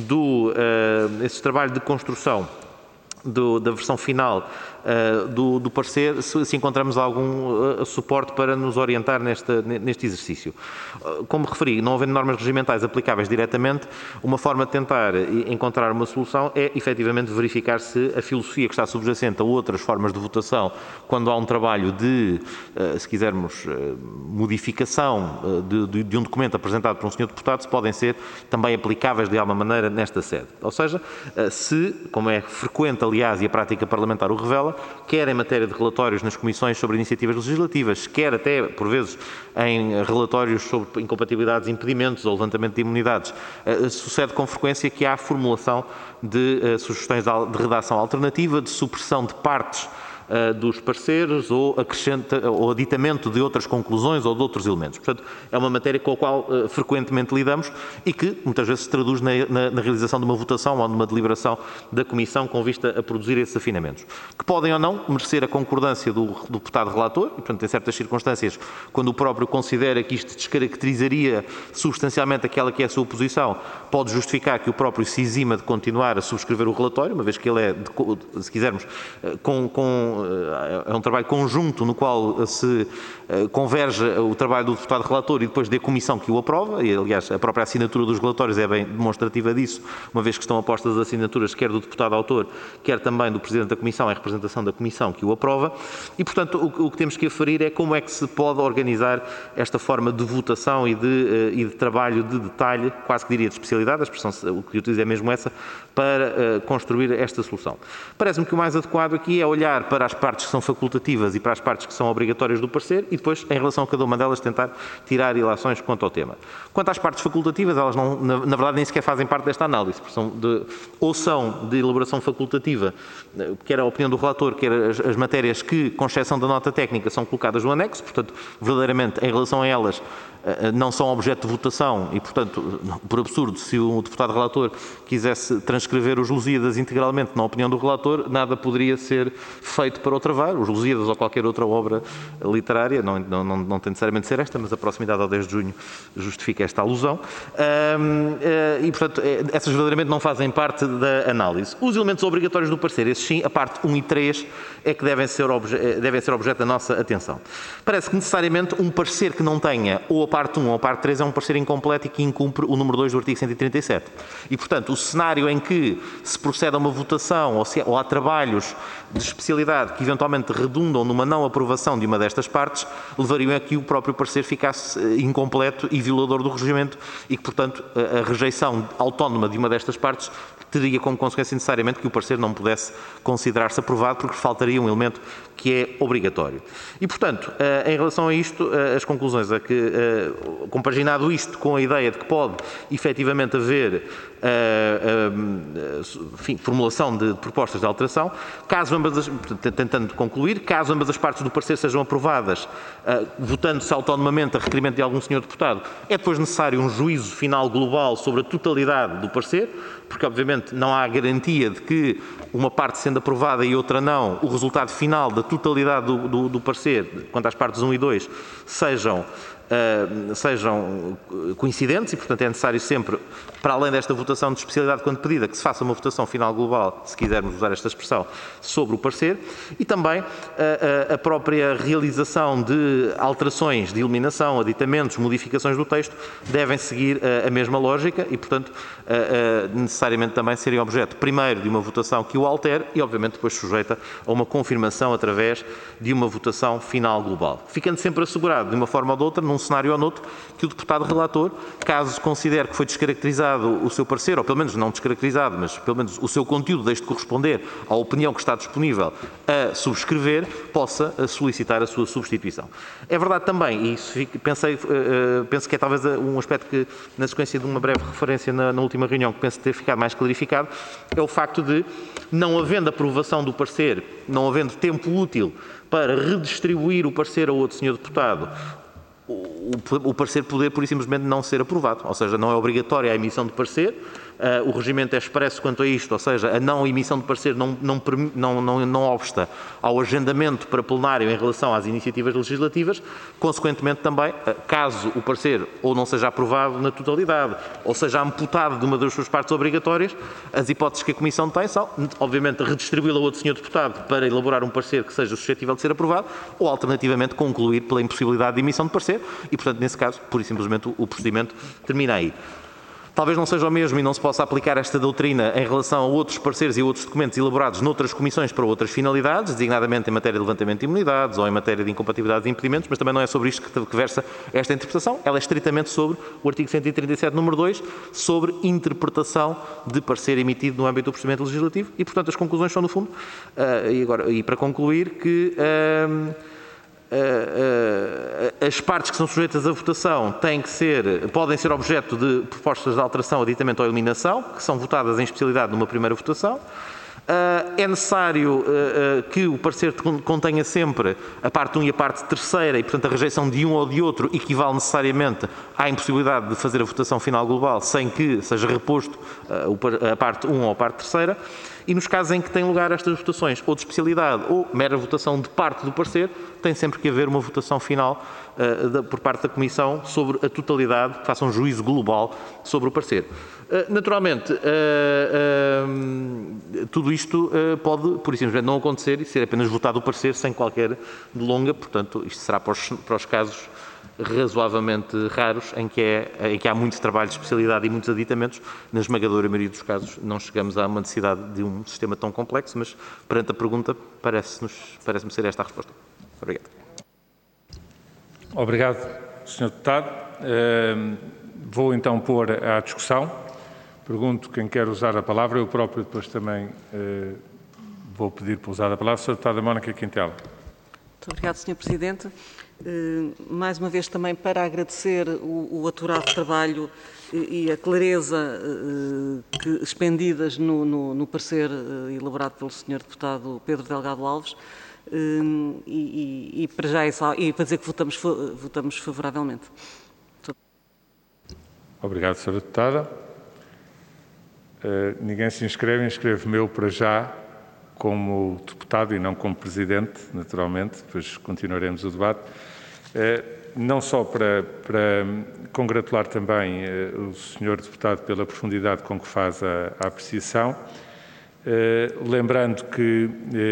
da versão final do parecer, se encontramos algum suporte para nos orientar neste exercício. Como referi, não havendo normas regimentais aplicáveis diretamente, uma forma de tentar encontrar uma solução é, efetivamente, verificar se a filosofia que está subjacente a outras formas de votação, quando há um trabalho de, se quisermos, modificação de um documento apresentado por um senhor deputado, se podem ser também aplicáveis de alguma maneira nesta sede. Ou seja, se, como é frequente, aliás, e a prática parlamentar o revela, quer em matéria de relatórios nas comissões sobre iniciativas legislativas, quer até, por vezes, em relatórios sobre incompatibilidades, impedimentos ou levantamento de imunidades, sucede com frequência que há a formulação de sugestões de redação alternativa, de supressão de partes dos pareceres ou aditamento de outras conclusões ou de outros elementos. Portanto, é uma matéria com a qual frequentemente lidamos e que muitas vezes se traduz na realização de uma votação ou de uma deliberação da Comissão com vista a produzir esses afinamentos, que podem ou não merecer a concordância do deputado relator, e, portanto, em certas circunstâncias, quando o próprio considera que isto descaracterizaria substancialmente aquela que é a sua posição, pode justificar que o próprio se exima de continuar a subscrever o relatório, uma vez que ele é, se quisermos, é um trabalho conjunto no qual se converge o trabalho do deputado relator e depois da comissão que o aprova, e aliás a própria assinatura dos relatórios é bem demonstrativa disso, uma vez que estão apostas as assinaturas quer do deputado autor, quer também do Presidente da Comissão, é a representação da Comissão que o aprova, e portanto o que temos que aferir é como é que se pode organizar esta forma de votação e de trabalho de detalhe, quase que diria de especialidade, a expressão o que utilizo é mesmo essa, para construir esta solução. Parece-me que o mais adequado aqui é olhar para para as partes que são facultativas e para as partes que são obrigatórias do parecer e depois, em relação a cada uma delas, tentar tirar ilações quanto ao tema. Quanto às partes facultativas, elas não, na verdade nem sequer fazem parte desta análise, ou são de elaboração facultativa, quer a opinião do relator, quer as matérias que, com exceção da nota técnica, são colocadas no anexo, portanto, verdadeiramente, em relação a elas, não são objeto de votação e, portanto, por absurdo, se o deputado relator quisesse transcrever os Lusíadas integralmente na opinião do relator, nada poderia ser feito para o travar. Os Lusíadas ou qualquer outra obra literária, não tem necessariamente de ser esta, mas a proximidade ao 10 de junho justifica esta alusão. E, portanto, essas verdadeiramente não fazem parte da análise. Os elementos obrigatórios do parecer, esses sim, a parte 1 e 3, é que devem ser objeto da nossa atenção. Parece que necessariamente um parecer que não tenha ou a parte 1 ou a parte 3 é um parecer incompleto e que incumpre o número 2 do artigo 137. E, portanto, o cenário em que se procede a uma votação ou há trabalhos de especialidade que eventualmente redundam numa não aprovação de uma destas partes, levariam a que o próprio parecer ficasse incompleto e violador do regimento e que, portanto, a rejeição autónoma de uma destas partes teria como consequência necessariamente que o parecer não pudesse considerar-se aprovado porque faltaria um elemento que é obrigatório. E, portanto, em relação a isto, as conclusões é que, compaginado isto com a ideia de que pode efetivamente haver formulação de propostas de alteração, caso ambas tentando concluir, caso ambas as partes do parecer sejam aprovadas, votando-se autonomamente a requerimento de algum senhor deputado, é depois necessário um juízo final global sobre a totalidade do parecer, porque obviamente não há garantia de que uma parte sendo aprovada e outra não, o resultado final da totalidade do parecer, quanto às partes 1 e 2, sejam coincidentes e, portanto, é necessário sempre, para além desta votação de especialidade quando pedida, que se faça uma votação final global, se quisermos usar esta expressão, sobre o parecer e também a própria realização de alterações de eliminação, aditamentos, modificações do texto devem seguir a mesma lógica e, portanto, necessariamente também serem objeto, primeiro, de uma votação que o altere e, obviamente, depois sujeita a uma confirmação através de uma votação final global. Ficando sempre assegurado, de uma forma ou de outra, num cenário ou noutro, que o deputado relator, caso considere que foi descaracterizado o seu parecer, ou pelo menos não descaracterizado, mas pelo menos o seu conteúdo deixe de corresponder à opinião que está disponível a subscrever, possa solicitar a sua substituição. É verdade também, e isso penso que é talvez um aspecto que, na sequência de uma breve referência na última reunião, que penso ter ficado mais clarificado, é o facto de, não havendo aprovação do parecer, não havendo tempo útil para redistribuir o parecer a outro senhor deputado, o parecer poder, por e simplesmente, não ser aprovado. Ou seja, não é obrigatória a emissão de parecer, o regimento é expresso quanto a isto, ou seja, a não emissão de parecer não obsta ao agendamento para plenário em relação às iniciativas legislativas, consequentemente também, caso o parecer ou não seja aprovado na totalidade, ou seja amputado de uma das suas partes obrigatórias, as hipóteses que a Comissão tem são, obviamente, redistribuí-la a outro senhor deputado para elaborar um parecer que seja suscetível de ser aprovado, ou alternativamente concluir pela impossibilidade de emissão de parecer e, portanto, nesse caso, pura e simplesmente o procedimento termina aí. Talvez não seja o mesmo e não se possa aplicar esta doutrina em relação a outros pareceres e outros documentos elaborados noutras comissões para outras finalidades, designadamente em matéria de levantamento de imunidades ou em matéria de incompatibilidades e impedimentos, mas também não é sobre isto que versa esta interpretação. Ela é estritamente sobre o artigo 137, número 2, sobre interpretação de parecer emitido no âmbito do procedimento legislativo e, portanto, as conclusões são, no fundo, e para concluir, que as partes que são sujeitas à votação podem ser objeto de propostas de alteração, aditamento ou eliminação, que são votadas em especialidade numa primeira votação. É necessário que o parecer contenha sempre a parte 1 e a parte terceira e, portanto, a rejeição de um ou de outro equivale necessariamente à impossibilidade de fazer a votação final global sem que seja reposto a parte 1 ou a parte terceira. E nos casos em que têm lugar estas votações, ou de especialidade ou mera votação de parte do parecer, tem sempre que haver uma votação final por parte da Comissão sobre a totalidade, que faça um juízo global sobre o parecer. Naturalmente, tudo isto pode, por exemplo, não acontecer e ser apenas votado o parecer sem qualquer delonga, portanto, isto será para os casos razoavelmente raros, em que há muito trabalho de especialidade e muitos aditamentos. Na esmagadora maioria dos casos não chegamos a uma necessidade de um sistema tão complexo, mas perante a pergunta parece-me ser esta a resposta. Obrigado. Obrigado, Sr. Deputado. Vou então pôr à discussão. Pergunto quem quer usar a palavra, eu próprio depois também vou pedir para usar a palavra a Sra. Deputada Mónica Quintela. Muito obrigado, Sr. Presidente. Mais uma vez também para agradecer o aturado trabalho e a clareza expendidas no parecer elaborado pelo Sr. Deputado Pedro Delgado Alves e para dizer que votamos favoravelmente. Obrigado, Sra. Deputada. Ninguém se inscreve, inscrevo-me eu para já como deputado e não como presidente, naturalmente, depois continuaremos o debate. Não só para congratular também o Sr. Deputado pela profundidade com que faz a apreciação, lembrando que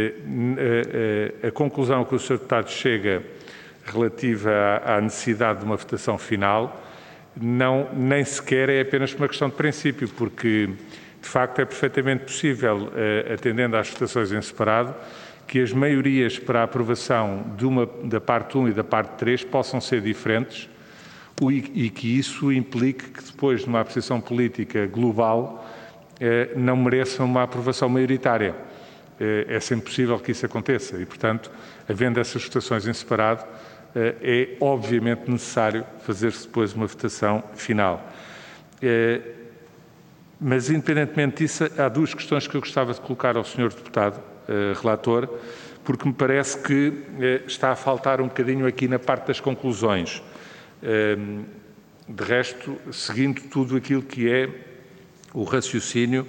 a conclusão que o Sr. Deputado chega relativa à necessidade de uma votação final nem sequer é apenas uma questão de princípio, porque de facto é perfeitamente possível, atendendo às votações em separado, que as maiorias para a aprovação da parte 1 e da parte 3 possam ser diferentes e que isso implique que depois de uma apreciação política global não mereça uma aprovação maioritária. É sempre possível que isso aconteça e, portanto, havendo essas votações em separado, é obviamente necessário fazer-se depois uma votação final. Mas, independentemente disso, há duas questões que eu gostava de colocar ao Sr. Deputado Relator, porque me parece que está a faltar um bocadinho aqui na parte das conclusões. De resto, seguindo tudo aquilo que é o raciocínio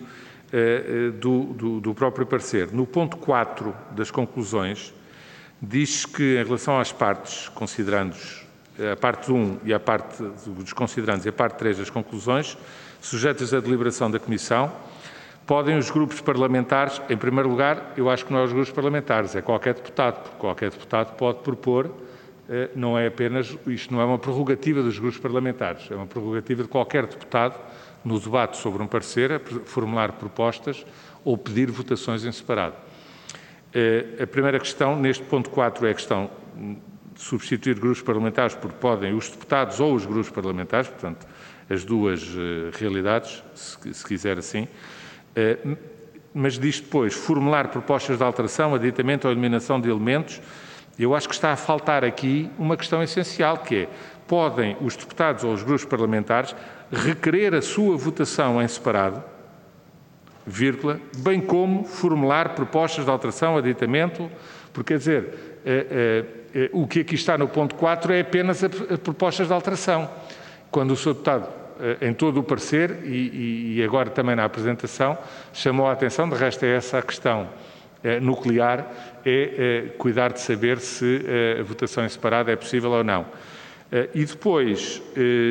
do próprio parecer. No ponto 4 das conclusões, diz que, em relação às partes, considerando a parte 1 e a parte dos considerandos e a parte 3 das conclusões, sujeitas à deliberação da Comissão, podem os grupos parlamentares, em primeiro lugar, eu acho que não é os grupos parlamentares, é qualquer deputado, porque qualquer deputado pode propor, não é apenas, isto não é uma prerrogativa dos grupos parlamentares, é uma prerrogativa de qualquer deputado, no debate sobre um parecer, formular propostas ou pedir votações em separado. A primeira questão, neste ponto 4, é a questão de substituir grupos parlamentares, porque podem os deputados ou os grupos parlamentares, portanto, as duas realidades, se quiser assim, mas diz depois formular propostas de alteração, aditamento ou eliminação de elementos. Eu acho que está a faltar aqui uma questão essencial, que é, podem os deputados ou os grupos parlamentares requerer a sua votação em separado, vírgula, bem como formular propostas de alteração, aditamento, porque, quer dizer, o que aqui está no ponto 4 é apenas a propostas de alteração. Quando o Sr. Deputado, em todo o parecer e agora também na apresentação, chamou a atenção, de resto é essa a questão nuclear, é cuidar de saber se a votação em separado é possível ou não. E depois,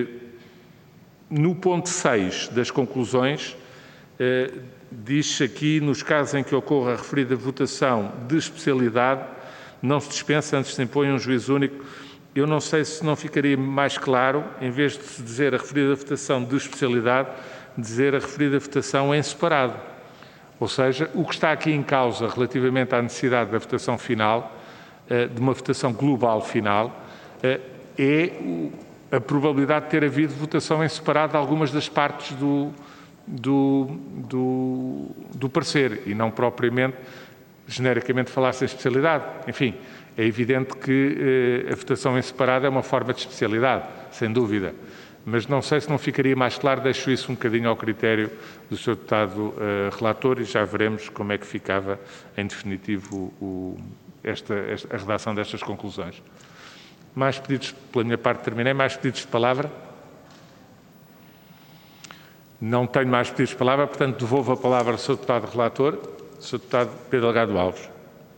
no ponto 6 das conclusões, diz aqui, nos casos em que ocorra a referida votação de especialidade, não se dispensa, antes se impõe um juízo único. Eu não sei se não ficaria mais claro, em vez de se dizer a referida votação de especialidade, dizer a referida votação em separado. Ou seja, o que está aqui em causa relativamente à necessidade da votação final, de uma votação global final, é a probabilidade de ter havido votação em separado de algumas das partes do parecer e não propriamente, genericamente, falar-se em especialidade. Enfim, é evidente que a votação em separado é uma forma de especialidade, sem dúvida. Mas não sei se não ficaria mais claro, deixo isso um bocadinho ao critério do Sr. Deputado Relator e já veremos como é que ficava, em definitivo, a redação destas conclusões. Mais pedidos, pela minha parte terminei, mais pedidos de palavra? Não tenho mais pedidos de palavra, portanto devolvo a palavra ao Sr. Deputado Relator, Sr. Deputado Pedro Delgado Alves.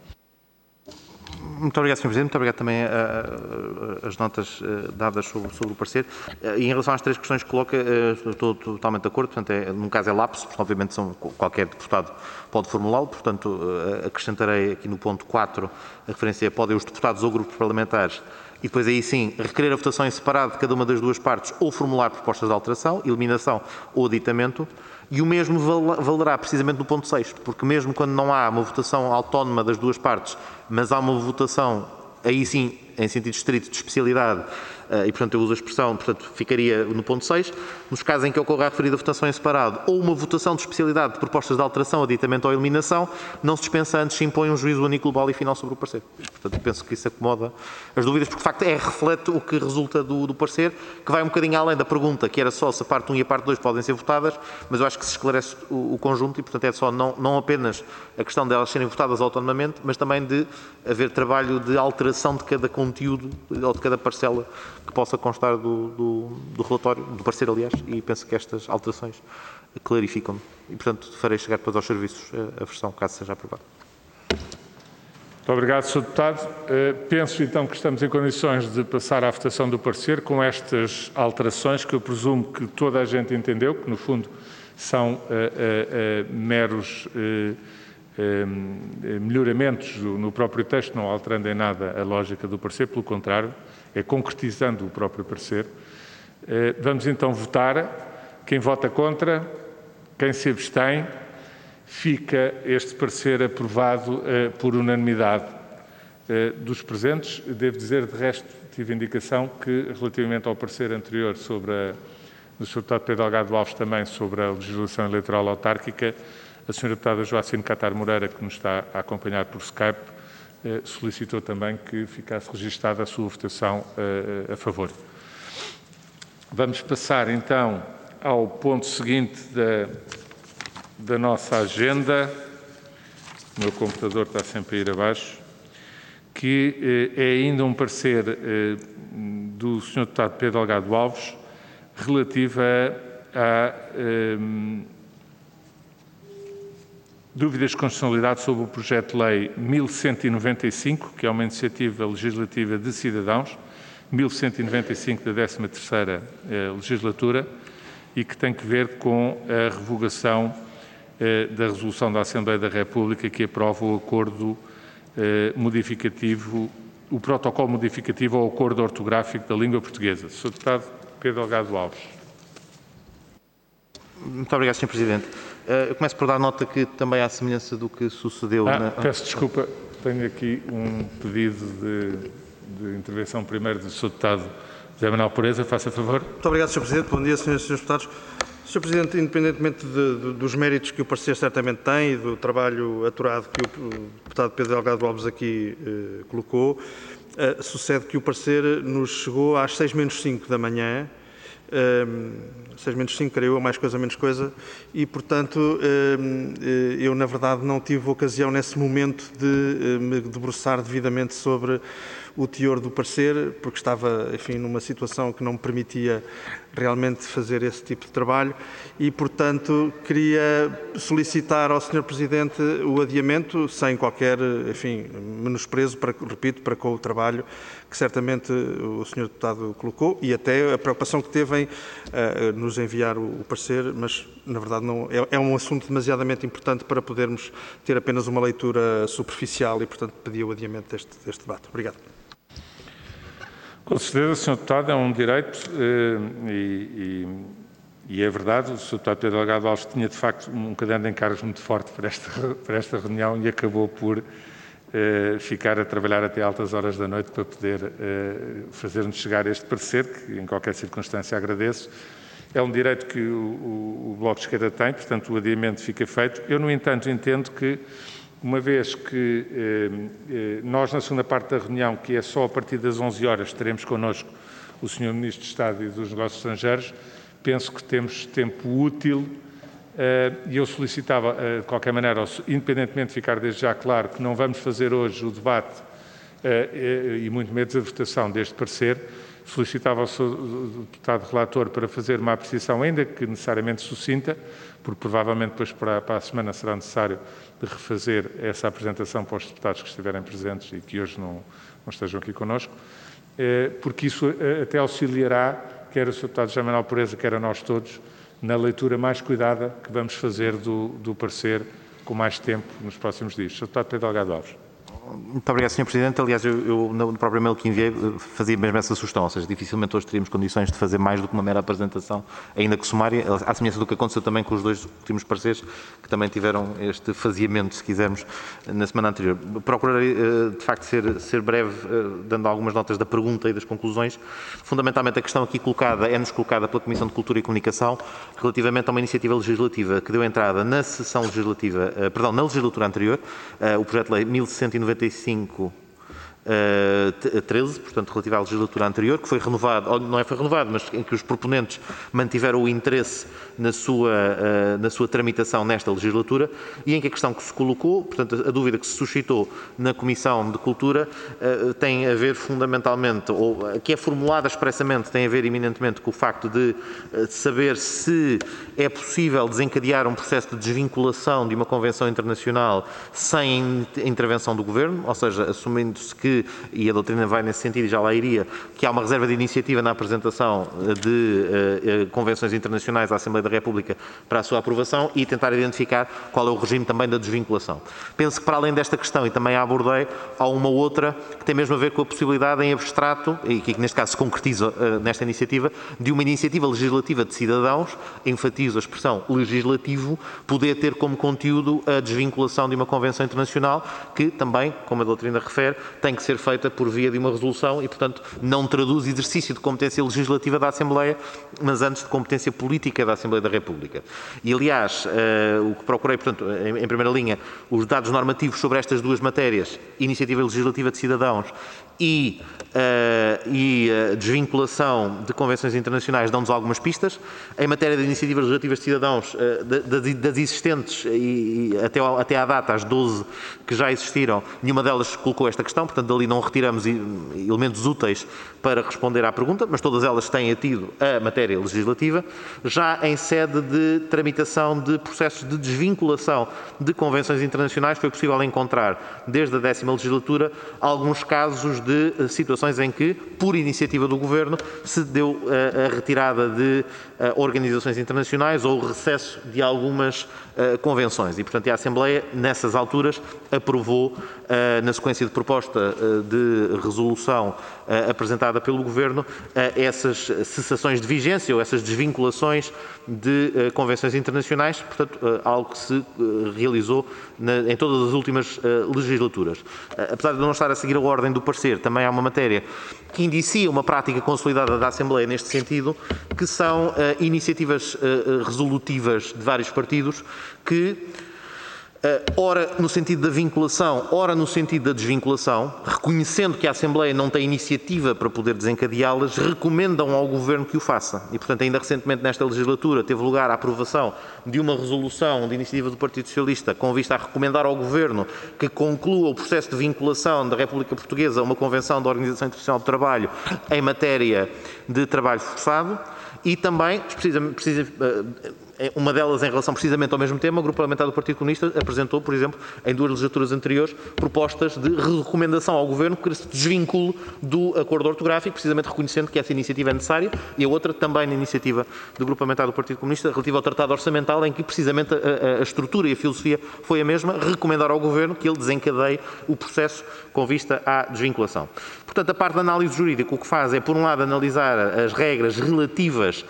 Muito obrigado, Sr. Presidente. Muito obrigado também as notas dadas sobre o parecer. E em relação às três questões que coloca, estou totalmente de acordo. Portanto, num caso é lapso, porque obviamente qualquer deputado pode formulá-lo. Portanto, acrescentarei aqui no ponto 4 a referência podem os deputados ou grupos parlamentares e depois aí sim requerer a votação em separado de cada uma das duas partes ou formular propostas de alteração, eliminação ou aditamento. E o mesmo valerá precisamente no ponto 6, porque mesmo quando não há uma votação autónoma das duas partes, mas há uma votação, aí sim, em sentido estrito de especialidade, e portanto eu uso a expressão, portanto ficaria no ponto 6, nos casos em que ocorra a referida votação em separado ou uma votação de especialidade de propostas de alteração, aditamento ou eliminação, não se dispensa antes, se impõe um juízo único, global e final sobre o parecer. Portanto, penso que isso acomoda as dúvidas, porque de facto reflete o que resulta do parecer, que vai um bocadinho além da pergunta, que era só se a parte 1 e a parte 2 podem ser votadas, mas eu acho que se esclarece o conjunto e, portanto, é só não apenas a questão de elas serem votadas autonomamente, mas também de haver trabalho de alteração de cada conteúdo ou de cada parcela que possa constar do relatório, do parecer, aliás, e penso que estas alterações clarificam-me. E, portanto, farei chegar depois aos serviços a versão, caso seja aprovada. Muito obrigado, Sr. Deputado. Penso, então, que estamos em condições de passar à votação do parecer com estas alterações que eu presumo que toda a gente entendeu, que, no fundo, são meros melhoramentos no próprio texto, não alterando em nada a lógica do parecer, pelo contrário, é concretizando o próprio parecer. Vamos então votar. Quem vota contra, quem se abstém, fica este parecer aprovado por unanimidade dos presentes. Devo dizer, de resto, tive indicação que, relativamente ao parecer anterior do Sr. Deputado Pedro Delgado Alves, também sobre a legislação eleitoral autárquica, a Sra. Deputada Joacine Catar Moreira, que nos está a acompanhar por Skype, solicitou também que ficasse registada a sua votação a favor. Vamos passar, então, ao ponto seguinte da nossa agenda. O meu computador está sempre a ir abaixo, que é ainda um parecer do Sr. Deputado Pedro Delgado Alves relativa a dúvidas de constitucionalidade sobre o projeto de lei 1195, que é uma iniciativa legislativa de cidadãos, 1195 da 13ª legislatura, e que tem que ver com a revogação da resolução da Assembleia da República que aprova o acordo modificativo, o protocolo modificativo ao acordo ortográfico da língua portuguesa. Sr. Deputado Pedro Delgado Alves. Muito obrigado, Sr. Presidente. Eu começo por dar nota que também há semelhança do que sucedeu... Peço desculpa, tenho aqui um pedido de intervenção primeiro do Sr. Deputado José Manuel Pureza. Faça favor. Muito obrigado, Sr. Presidente. Bom dia, Srs. e Srs. Deputados. Sr. Presidente, independentemente dos méritos que o parecer certamente tem e do trabalho aturado que o deputado Pedro Delgado Alves aqui colocou, sucede que o parecer nos chegou às 6:05 da manhã, 6:05, creio eu, mais coisa, menos coisa, e, portanto, eu, na verdade, não tive ocasião, nesse momento, de me debruçar devidamente sobre o teor do parecer, porque estava, enfim, numa situação que não me permitia realmente fazer esse tipo de trabalho e, portanto, queria solicitar ao Sr. Presidente o adiamento, sem qualquer, enfim, menosprezo, repito, para com o trabalho que certamente o Sr. Deputado colocou e até a preocupação que teve em nos enviar o parecer, mas, na verdade, não, é um assunto demasiadamente importante para podermos ter apenas uma leitura superficial e, portanto, pedi o adiamento deste debate. Obrigado. Com certeza, Sr. Deputado, é um direito e é verdade, o Sr. Deputado Pedro Delgado Alves tinha, de facto, um caderno de encargos muito forte para esta reunião e acabou por ficar a trabalhar até altas horas da noite para poder fazer-nos chegar este parecer, que em qualquer circunstância agradeço. É um direito que o Bloco de Esquerda tem, portanto o adiamento fica feito. Eu, no entanto, entendo que, uma vez que nós, na segunda parte da reunião, que é só a partir das 11 horas, teremos connosco o Sr. Ministro de Estado e dos Negócios Estrangeiros, penso que temos tempo útil e eu solicitava, de qualquer maneira, independentemente de ficar desde já claro que não vamos fazer hoje o debate e muito menos a votação deste parecer, solicitava ao Sr. Deputado Relator para fazer uma apreciação, ainda que necessariamente sucinta, porque provavelmente depois para a semana será necessário de refazer essa apresentação para os deputados que estiverem presentes e que hoje não estejam aqui connosco, porque isso até auxiliará, quer o Sr. Deputado José Manuel Pureza, quer a nós todos, na leitura mais cuidada que vamos fazer do parecer com mais tempo nos próximos dias. Sr. Deputado Pedro Delgado Alves. Muito obrigado, Sr. Presidente. Aliás, eu no próprio e-mail que enviei fazia mesmo essa sugestão, ou seja, dificilmente hoje teríamos condições de fazer mais do que uma mera apresentação, ainda que sumária, à semelhança do que aconteceu também com os dois últimos pareceres, que também tiveram este faziamento, se quisermos, na semana anterior. Procurarei, de facto, ser breve, dando algumas notas da pergunta e das conclusões. Fundamentalmente, a questão aqui colocada é-nos colocada pela Comissão de Cultura e Comunicação relativamente a uma iniciativa legislativa que deu entrada na sessão legislativa, na legislatura anterior, o projeto de lei 1195 13, portanto, relativa à legislatura anterior, que foi renovado, ou não foi renovado, mas em que os proponentes mantiveram o interesse na sua tramitação nesta legislatura, e em que a questão que se colocou, portanto, a dúvida que se suscitou na Comissão de Cultura tem a ver fundamentalmente, ou que é formulada expressamente, tem a ver eminentemente com o facto de saber se é possível desencadear um processo de desvinculação de uma convenção internacional sem intervenção do Governo, ou seja, assumindo-se que, e a doutrina vai nesse sentido e já lá iria, que há uma reserva de iniciativa na apresentação de convenções internacionais à Assembleia da República para a sua aprovação e tentar identificar qual é o regime também da desvinculação. Penso que para além desta questão, e também a abordei, há uma outra que tem mesmo a ver com a possibilidade em abstrato, e que neste caso se concretiza nesta iniciativa, de uma iniciativa legislativa de cidadãos, enfatizo a expressão legislativo, poder ter como conteúdo a desvinculação de uma convenção internacional que também, como a doutrina refere, tem que ser feita por via de uma resolução e, portanto, não traduz exercício de competência legislativa da Assembleia, mas antes de competência política da Assembleia da República. E, aliás, o que procurei, portanto, em primeira linha, os dados normativos sobre estas duas matérias, iniciativa legislativa de cidadãos e desvinculação de convenções internacionais, dão-nos algumas pistas. Em matéria de iniciativas legislativas de cidadãos, das existentes e até à data, as 12 que já existiram, nenhuma delas colocou esta questão, portanto, dali não retiramos elementos úteis para responder à pergunta, mas todas elas têm tido a matéria legislativa. Já em sede de tramitação de processos de desvinculação de convenções internacionais, foi possível encontrar, desde a 10ª legislatura, alguns casos de situações em que, por iniciativa do Governo, se deu a retirada de organizações internacionais ou o recesso de algumas convenções. E, portanto, a Assembleia, nessas alturas, aprovou, na sequência de proposta de resolução apresentada pelo Governo, essas cessações de vigência ou essas desvinculações de convenções internacionais, portanto, algo que se realizou em todas as últimas legislaturas. Apesar de não estar a seguir a ordem do parecer, também há uma matéria que indicia uma prática consolidada da Assembleia neste sentido, que são iniciativas resolutivas de vários partidos que, ora no sentido da vinculação, ora no sentido da desvinculação, reconhecendo que a Assembleia não tem iniciativa para poder desencadeá-las, recomendam ao Governo que o faça. E, portanto, ainda recentemente nesta legislatura teve lugar a aprovação de uma resolução de iniciativa do Partido Socialista com vista a recomendar ao Governo que conclua o processo de vinculação da República Portuguesa a uma convenção da Organização Internacional do Trabalho em matéria de trabalho forçado. E também, uma delas em relação precisamente ao mesmo tema, o Grupo Parlamentar do Partido Comunista apresentou, por exemplo, em 2 legislaturas anteriores, propostas de recomendação ao Governo que se desvincule do acordo ortográfico, precisamente reconhecendo que essa iniciativa é necessária, e a outra também na iniciativa do Grupo Parlamentar do Partido Comunista, relativa ao Tratado Orçamental, em que precisamente a estrutura e a filosofia foi a mesma, recomendar ao Governo que ele desencadeie o processo com vista à desvinculação. Portanto, a parte da análise jurídica o que faz é, por um lado, analisar as regras relativas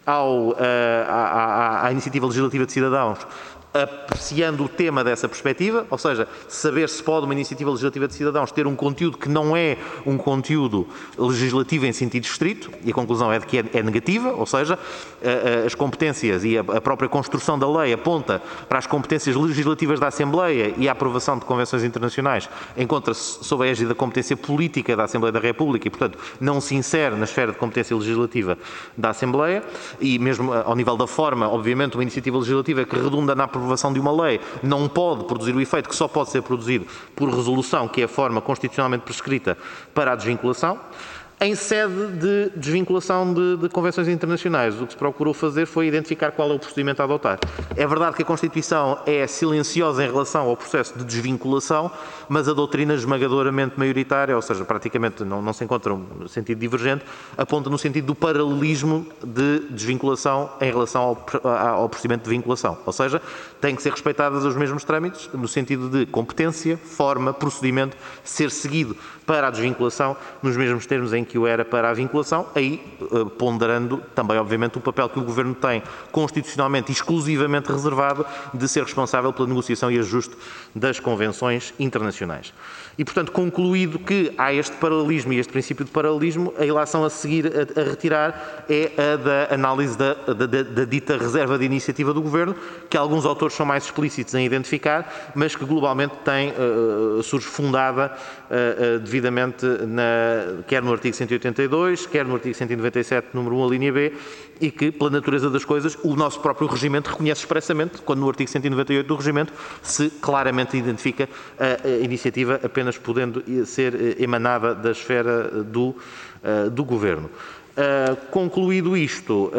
à iniciativa legislativa de cidadãos, apreciando o tema dessa perspectiva, ou seja, saber se pode uma iniciativa legislativa de cidadãos ter um conteúdo que não é um conteúdo legislativo em sentido estrito, e a conclusão é de que é negativa, ou seja, as competências e a própria construção da lei aponta para as competências legislativas da Assembleia e a aprovação de convenções internacionais encontra-se sob a égide da competência política da Assembleia da República e, portanto, não se insere na esfera de competência legislativa da Assembleia, e mesmo ao nível da forma, obviamente, uma iniciativa legislativa que redunda na aprovação de uma lei não pode produzir o efeito que só pode ser produzido por resolução, que é a forma constitucionalmente prescrita para a desvinculação. Em sede de desvinculação de convenções internacionais, o que se procurou fazer foi identificar qual é o procedimento a adotar. É verdade que a Constituição é silenciosa em relação ao processo de desvinculação, mas a doutrina esmagadoramente maioritária, ou seja, praticamente não se encontra um sentido divergente, aponta no sentido do paralelismo de desvinculação em relação ao procedimento de vinculação. Ou seja, têm que ser respeitados os mesmos trâmites, no sentido de competência, forma, procedimento, ser seguido para a desvinculação nos mesmos termos em que o era para a vinculação, aí ponderando também, obviamente, o papel que o Governo tem constitucionalmente exclusivamente reservado de ser responsável pela negociação e ajuste das convenções internacionais. E, portanto, concluído que há este paralelismo e este princípio de paralelismo, a ilação a seguir a retirar é a da análise da dita reserva de iniciativa do Governo, que alguns autores são mais explícitos em identificar, mas que globalmente surge fundada devidamente quer no artigo 182, quer no artigo 197, número 1, a linha B, e que, pela natureza das coisas, o nosso próprio regimento reconhece expressamente, quando no artigo 198 do regimento se claramente identifica a iniciativa apenas podendo ser emanada da esfera do Governo. Concluído isto,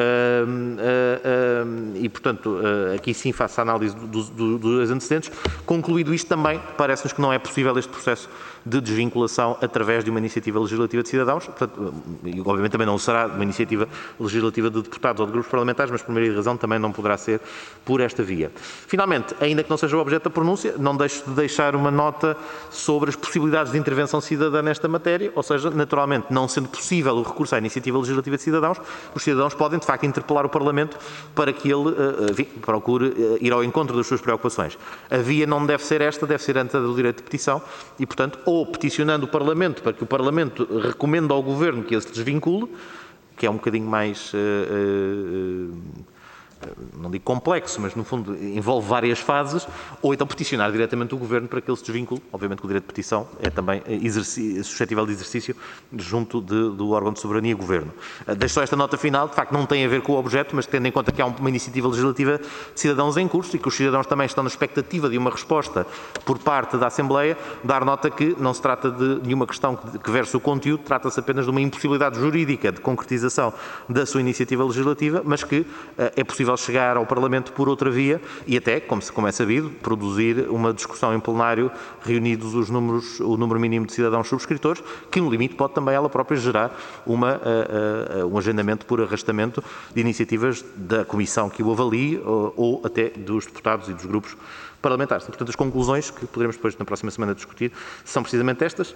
e portanto aqui sim faço a análise dos antecedentes, concluído isto também parece-nos que não é possível este processo de desvinculação através de uma iniciativa legislativa de cidadãos, portanto, e obviamente também não será uma iniciativa legislativa de deputados ou de grupos parlamentares, mas por maioria de razão também não poderá ser por esta via. Finalmente, ainda que não seja o objeto da pronúncia, não deixo de deixar uma nota sobre as possibilidades de intervenção cidadã nesta matéria, ou seja, naturalmente, não sendo possível o recurso à iniciativa legislativa de cidadãos, os cidadãos podem, de facto, interpelar o Parlamento para que ele procure ir ao encontro das suas preocupações. A via não deve ser esta, deve ser antes a do direito de petição e, portanto, ou peticionando o Parlamento para que o Parlamento recomende ao Governo que ele se desvincule, que é um bocadinho mais, não digo complexo, mas no fundo envolve várias fases, ou então peticionar diretamente o Governo para que ele se desvincule. Obviamente que o direito de petição é também suscetível de exercício junto do órgão de soberania Governo. Deixo só esta nota final, de facto não tem a ver com o objeto, mas tendo em conta que há uma iniciativa legislativa de cidadãos em curso e que os cidadãos também estão na expectativa de uma resposta por parte da Assembleia, dar nota que não se trata de nenhuma questão que verse o conteúdo, trata-se apenas de uma impossibilidade jurídica de concretização da sua iniciativa legislativa, mas que é possível chegar ao Parlamento por outra via e até, como é sabido, produzir uma discussão em plenário reunidos o número mínimo de cidadãos subscritores, que no limite pode também ela própria gerar um agendamento por arrastamento de iniciativas da Comissão que o avalie ou até dos deputados e dos grupos parlamentares. E, portanto, as conclusões que poderemos depois na próxima semana discutir são precisamente estas.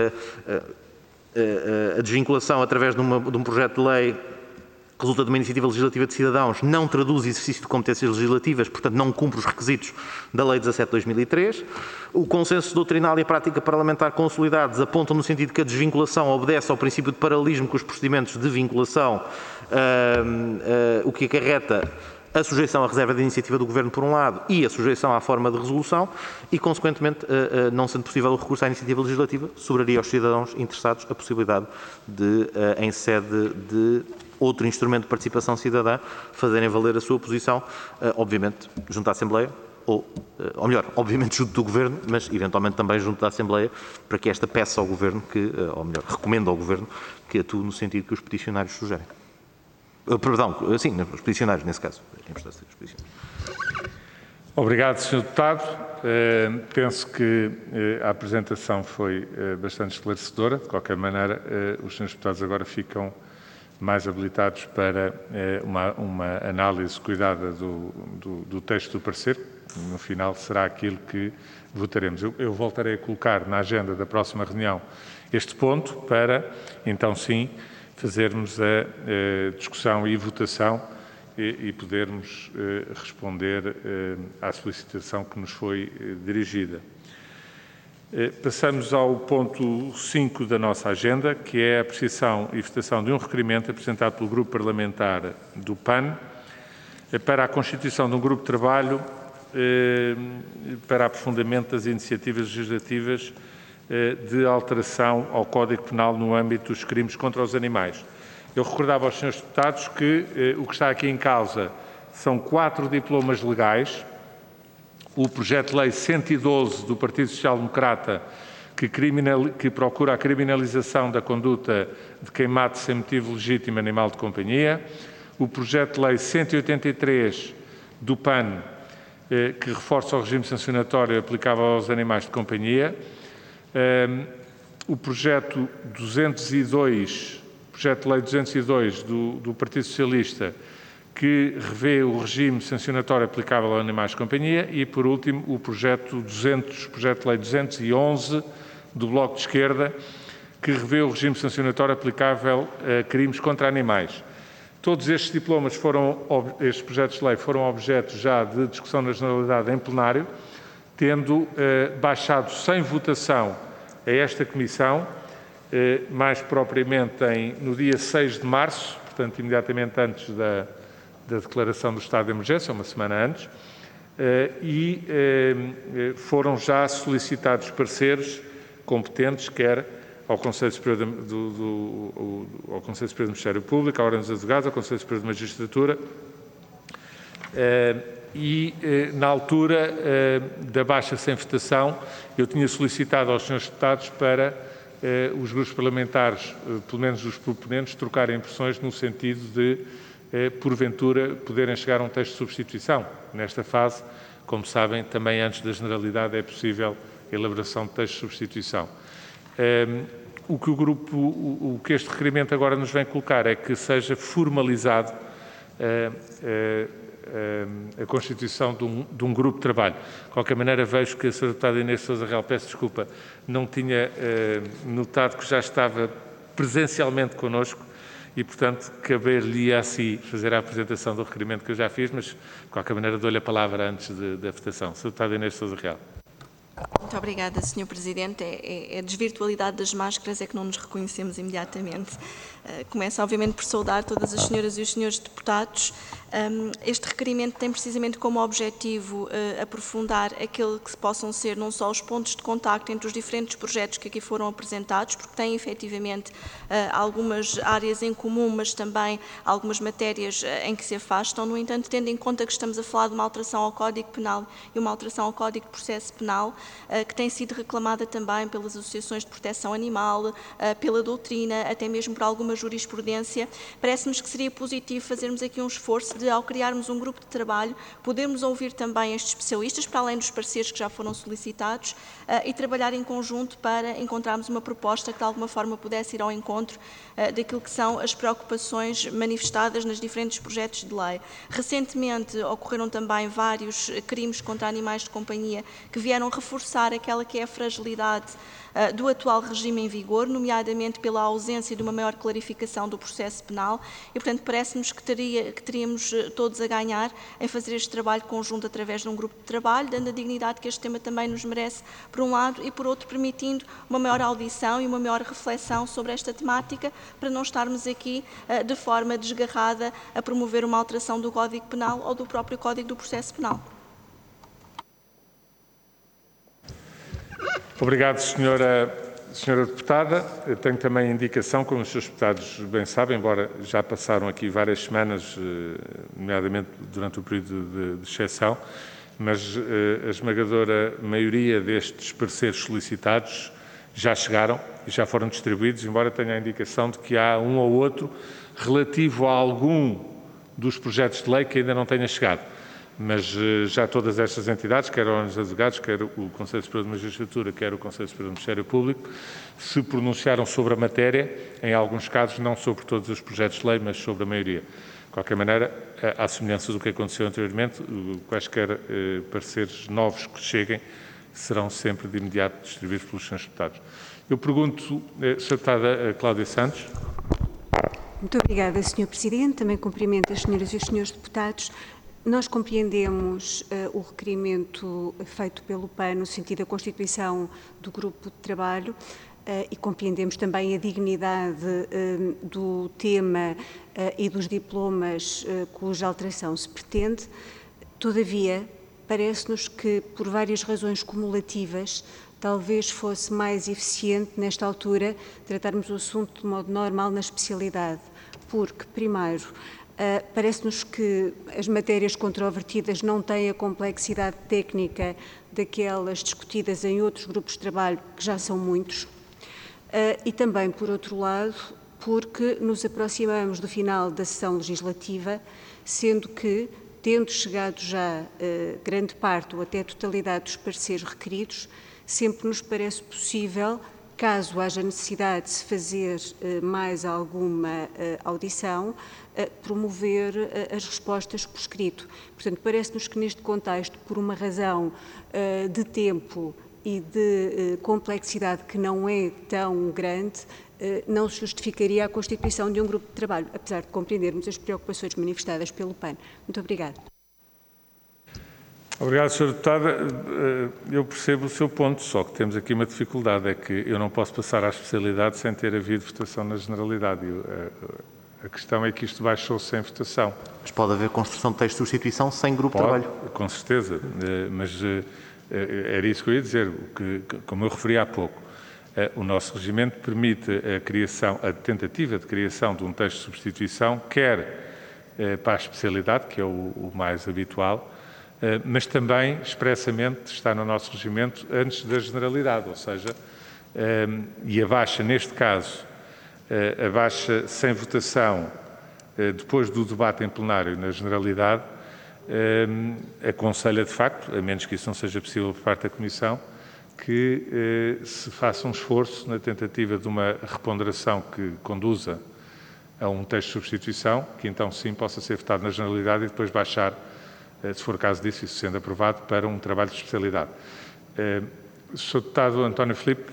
A desvinculação através de um projeto de lei que resulta de uma iniciativa legislativa de cidadãos não traduz exercício de competências legislativas, portanto não cumpre os requisitos da Lei 17 de 2003. O consenso doutrinal e a prática parlamentar consolidados apontam no sentido que a desvinculação obedece ao princípio de paralelismo com os procedimentos de vinculação, o que acarreta a sujeição à reserva de iniciativa do Governo por um lado e a sujeição à forma de resolução e, consequentemente, não sendo possível o recurso à iniciativa legislativa, sobraria aos cidadãos interessados a possibilidade de, em sede de outro instrumento de participação cidadã, fazerem valer a sua posição, obviamente junto à Assembleia, ou melhor, obviamente junto do Governo, mas eventualmente também junto da Assembleia, para que esta peça ao Governo, ou melhor, recomenda ao Governo que atue no sentido que os peticionários sugerem. Perdão, sim, os peticionários, nesse caso. Obrigado, Sr. Deputado. Penso que a apresentação foi bastante esclarecedora. De qualquer maneira, os Srs. Deputados agora ficam mais habilitados para uma análise cuidada do texto do parecer. No final será aquilo que votaremos. Eu voltarei a colocar na agenda da próxima reunião este ponto para, então sim, fazermos a discussão e votação e podermos responder à solicitação que nos foi dirigida. Passamos ao ponto 5 da nossa agenda, que é a apreciação e votação de um requerimento apresentado pelo Grupo Parlamentar do PAN para a constituição de um grupo de trabalho para aprofundamento das iniciativas legislativas de alteração ao Código Penal no âmbito dos crimes contra os animais. Eu recordava aos Srs. Deputados que o que está aqui em causa são 4 diplomas legais, o projeto de lei 112 do Partido Social Democrata que procura a criminalização da conduta de quem mate sem motivo legítimo animal de companhia, o projeto de lei 183 do PAN, que reforça o regime sancionatório aplicável aos animais de companhia, o projeto 202, projeto de lei 202 do Partido Socialista, que revê o regime sancionatório aplicável aos animais de companhia e, por último, o projeto de lei 211 do Bloco de Esquerda, que revê o regime sancionatório aplicável a crimes contra animais. Todos estes diplomas estes projetos de lei foram objeto já de discussão na Generalidade em plenário, tendo baixado sem votação a esta Comissão, mais propriamente no dia 6 de março, portanto, imediatamente antes da declaração do estado de emergência, uma semana antes, e foram já solicitados pareceres competentes, quer ao Conselho Superior do Ministério Público, à Ordem dos Advogados, ao Conselho Superior de Magistratura, na altura da baixa sem votação, eu tinha solicitado aos senhores deputados para os grupos parlamentares, pelo menos os proponentes, trocarem impressões no sentido de, porventura, poderem chegar a um texto de substituição. Nesta fase, como sabem, também antes da generalidade é possível a elaboração de texto de substituição. O que este requerimento agora nos vem colocar é que seja formalizado a constituição de um grupo de trabalho. De qualquer maneira, vejo que a Sra. Deputada Inês Sousa Real, peço desculpa, não tinha notado que já estava presencialmente connosco e, portanto, caber-lhe-ia a si fazer a apresentação do requerimento que eu já fiz, mas, de qualquer maneira, dou-lhe a palavra antes da votação. Sra. Deputada Inês Sousa Real. Muito obrigada, Sr. Presidente. A desvirtualidade das máscaras é que não nos reconhecemos imediatamente. Começo, obviamente, por saudar todas as senhoras e os senhores deputados. Este requerimento tem precisamente como objetivo aprofundar aquele que possam ser não só os pontos de contacto entre os diferentes projetos que aqui foram apresentados, porque têm efetivamente algumas áreas em comum, mas também algumas matérias em que se afastam. No entanto, tendo em conta que estamos a falar de uma alteração ao Código Penal e uma alteração ao Código de Processo Penal, que tem sido reclamada também pelas associações de proteção animal, pela doutrina, até mesmo por alguma jurisprudência, parece-nos que seria positivo fazermos aqui um esforço de, ao criarmos um grupo de trabalho, podermos ouvir também estes especialistas, para além dos pareceres que já foram solicitados, e trabalhar em conjunto para encontrarmos uma proposta que de alguma forma pudesse ir ao encontro daquilo que são as preocupações manifestadas nos diferentes projetos de lei. Recentemente ocorreram também vários crimes contra animais de companhia que vieram reforçar aquela que é a fragilidade do atual regime em vigor, nomeadamente pela ausência de uma maior clarificação do processo penal e, portanto, parece-nos que teríamos todos a ganhar em fazer este trabalho conjunto através de um grupo de trabalho, dando a dignidade que este tema também nos merece, por um lado, e por outro, permitindo uma maior audição e uma maior reflexão sobre esta temática, para não estarmos aqui de forma desgarrada a promover uma alteração do Código Penal ou do próprio Código do Processo Penal. Obrigado, senhora deputada. Eu tenho também a indicação, como os senhores deputados bem sabem, embora já passaram aqui várias semanas, nomeadamente durante o período de exceção, mas a esmagadora maioria destes pareceres solicitados já chegaram e já foram distribuídos, embora tenha a indicação de que há um ou outro relativo a algum dos projetos de lei que ainda não tenha chegado. Mas já todas estas entidades, quer a Ordem dos Advogados, quer o Conselho Superior de Magistratura, quer o Conselho Superior do Ministério Público, se pronunciaram sobre a matéria, em alguns casos não sobre todos os projetos de lei, mas sobre a maioria. De qualquer maneira, à semelhança do que aconteceu anteriormente, quaisquer pareceres novos que cheguem serão sempre de imediato distribuídos pelos senhores deputados. Eu pergunto, Sra. Deputada Cláudia Santos. Muito obrigada, Sr. Presidente. Também cumprimento as senhoras e os senhores deputados. Nós compreendemos o requerimento feito pelo PAN no sentido da constituição do grupo de trabalho e compreendemos também a dignidade do tema e dos diplomas cuja alteração se pretende. Todavia, parece-nos que, por várias razões cumulativas, talvez fosse mais eficiente, nesta altura, tratarmos o assunto de modo normal na especialidade, porque, primeiro, Parece-nos que as matérias controvertidas não têm a complexidade técnica daquelas discutidas em outros grupos de trabalho, que já são muitos. E também, por outro lado, porque nos aproximamos do final da sessão legislativa, sendo que, tendo chegado já grande parte ou até a totalidade dos pareceres requeridos, sempre nos parece possível, caso haja necessidade de se fazer mais alguma audição, promover as respostas por escrito. Portanto, parece-nos que neste contexto, por uma razão de tempo e de complexidade que não é tão grande, não se justificaria a constituição de um grupo de trabalho, apesar de compreendermos as preocupações manifestadas pelo PAN. Muito obrigada. Obrigado, Sra. Deputada. Eu percebo o seu ponto, só que temos aqui uma dificuldade, é que eu não posso passar à especialidade sem ter havido votação na generalidade. A questão é que isto baixou sem votação. Mas pode haver construção de texto de substituição sem grupo de trabalho? Com certeza, mas era isso que eu ia dizer, como eu referi há pouco. O nosso regimento permite a tentativa de criação de um texto de substituição, quer para a especialidade, que é o mais habitual, mas também expressamente está no nosso regimento antes da generalidade, ou seja, e abaixa, neste caso, abaixa sem votação, depois do debate em plenário na generalidade, aconselha de facto, a menos que isso não seja possível por parte da Comissão, que se faça um esforço na tentativa de uma reponderação que conduza a um texto de substituição, que então sim possa ser votado na generalidade e depois baixar, se for o caso disso, isso sendo aprovado, para um trabalho de especialidade. Sr. Deputado António Filipe.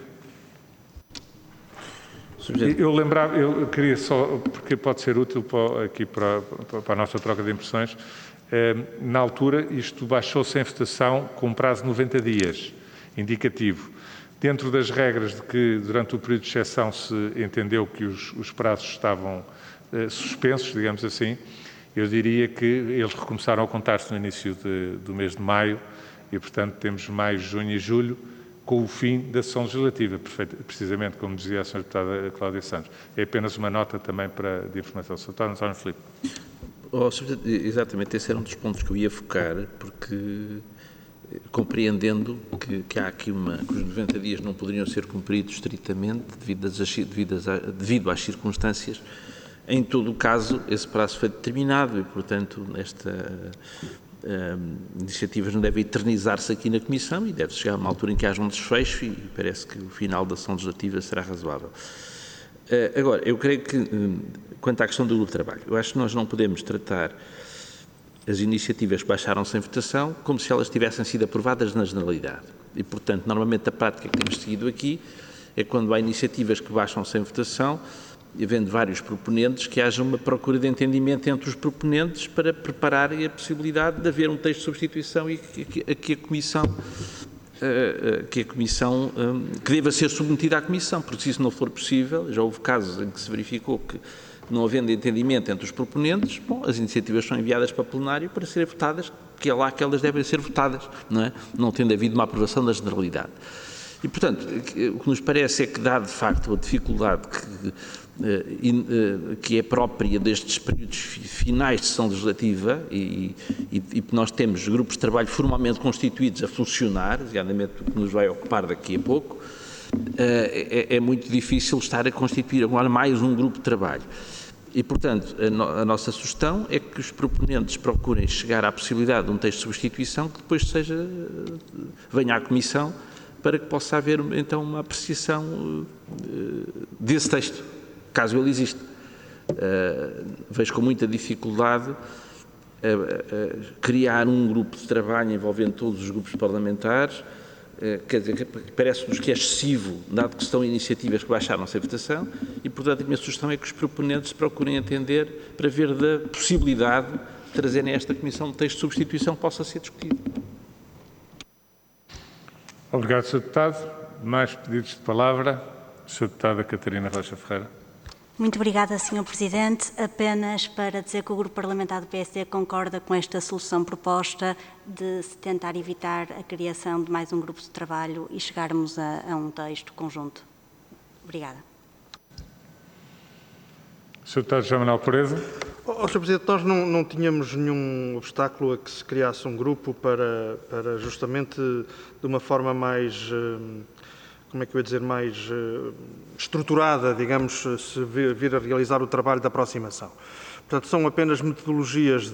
Eu queria só, porque pode ser útil aqui para a nossa troca de impressões, na altura isto baixou sem votação com um prazo de 90 dias, indicativo. Dentro das regras de que durante o período de exceção se entendeu que os prazos estavam suspensos, digamos assim, eu diria que eles recomeçaram a contar-se no início do mês de maio e, portanto, temos maio, junho e julho, com o fim da sessão legislativa, precisamente como dizia a Sra. Deputada Cláudia Santos. É apenas uma nota também de informação. Sr. Deputado António Filipe. Exatamente, esse era um dos pontos que eu ia focar, porque compreendendo que há aqui que os 90 dias não poderiam ser cumpridos estritamente devido às circunstâncias, em todo o caso esse prazo foi determinado e, portanto, esta iniciativas não devem eternizar-se aqui na Comissão e deve chegar a uma altura em que haja um desfecho e parece que o final da ação legislativa será razoável. Agora, eu creio que, quanto à questão do grupo de trabalho, eu acho que nós não podemos tratar as iniciativas que baixaram sem votação como se elas tivessem sido aprovadas na generalidade. E, portanto, normalmente a prática que temos seguido aqui é quando há iniciativas que baixam sem votação, e havendo vários proponentes, que haja uma procura de entendimento entre os proponentes para prepararem a possibilidade de haver um texto de substituição e que a Comissão que deva ser submetida à Comissão, porque se isso não for possível, já houve casos em que se verificou que, não havendo entendimento entre os proponentes, as iniciativas são enviadas para plenário para serem votadas, que é lá que elas devem ser votadas, não é? Não tendo havido uma aprovação da generalidade. E, portanto, o que nos parece é que, dado de facto a dificuldade que é própria destes períodos finais de sessão legislativa e nós temos grupos de trabalho formalmente constituídos a funcionar, nomeadamente o que nos vai ocupar daqui a pouco, é muito difícil estar a constituir agora mais um grupo de trabalho. E, portanto, a nossa sugestão é que os proponentes procurem chegar à possibilidade de um texto de substituição que depois venha à Comissão para que possa haver, então, uma apreciação desse texto, caso ele exista. Vejo com muita dificuldade criar um grupo de trabalho envolvendo todos os grupos parlamentares, quer dizer, parece-nos que é excessivo, dado que são iniciativas que baixaram sem votação, e, portanto, a minha sugestão é que os proponentes procurem entender para ver da possibilidade de trazerem a esta Comissão um texto de substituição que possa ser discutido. Obrigado, Sr. Deputado. Mais pedidos de palavra. Sra. Deputada Catarina Rocha Ferreira. Muito obrigada, Sr. Presidente. Apenas para dizer que o Grupo Parlamentar do PSD concorda com esta solução proposta de se tentar evitar a criação de mais um grupo de trabalho e chegarmos a um texto conjunto. Obrigada. Sr. Deputado João Manuel Pureza. Sr. Presidente, nós não tínhamos nenhum obstáculo a que se criasse um grupo para justamente de uma forma mais, como é que eu ia dizer, mais estruturada, digamos, se vir a realizar o trabalho de aproximação. Portanto, são apenas metodologias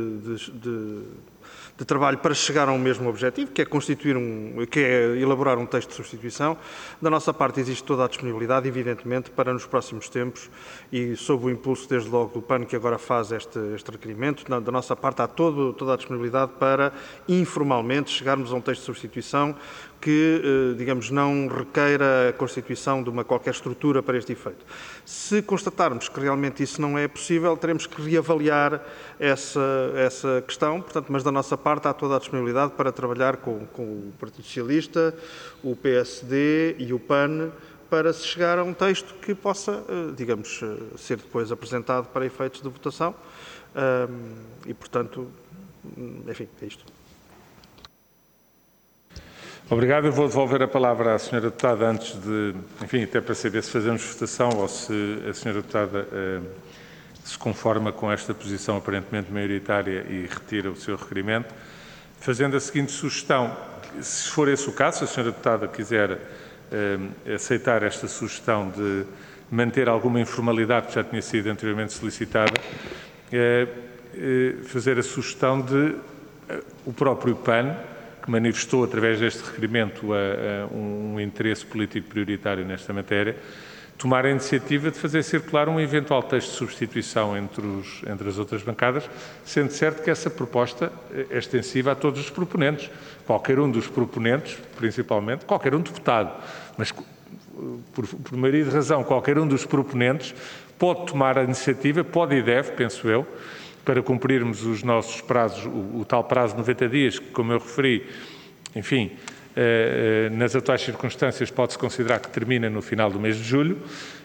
de trabalho para chegar a um mesmo objetivo, que é elaborar um texto de substituição. Da nossa parte existe toda a disponibilidade, evidentemente, para nos próximos tempos e sob o impulso desde logo do PAN, que agora faz este requerimento, da nossa parte há toda a disponibilidade para informalmente chegarmos a um texto de substituição que, digamos, não requeira a constituição de qualquer estrutura para este efeito. Se constatarmos que realmente isso não é possível, teremos que reavaliar essa questão, portanto, mas da nossa parte há toda a disponibilidade para trabalhar com o Partido Socialista, o PSD e o PAN para se chegar a um texto que possa, digamos, ser depois apresentado para efeitos de votação e, portanto, enfim, é isto. Obrigado. Eu vou devolver a palavra à Sra. Deputada antes de, enfim, até para saber se fazemos votação ou se a Sra. Deputada se conforma com esta posição aparentemente maioritária e retira o seu requerimento, fazendo a seguinte sugestão. Se for esse o caso, se a Sra. Deputada quiser aceitar esta sugestão de manter alguma informalidade que já tinha sido anteriormente solicitada, fazer a sugestão de o próprio PAN, que manifestou através deste requerimento um interesse político prioritário nesta matéria, tomar a iniciativa de fazer circular um eventual texto de substituição entre as outras bancadas, sendo certo que essa proposta é extensiva a todos os proponentes. Qualquer um dos proponentes, principalmente, qualquer um deputado, mas por maioria de razão, qualquer um dos proponentes pode tomar a iniciativa, pode e deve, penso eu, para cumprirmos os nossos prazos, o tal prazo de 90 dias, que, como eu referi, enfim, nas atuais circunstâncias pode-se considerar que termina no final do mês de julho,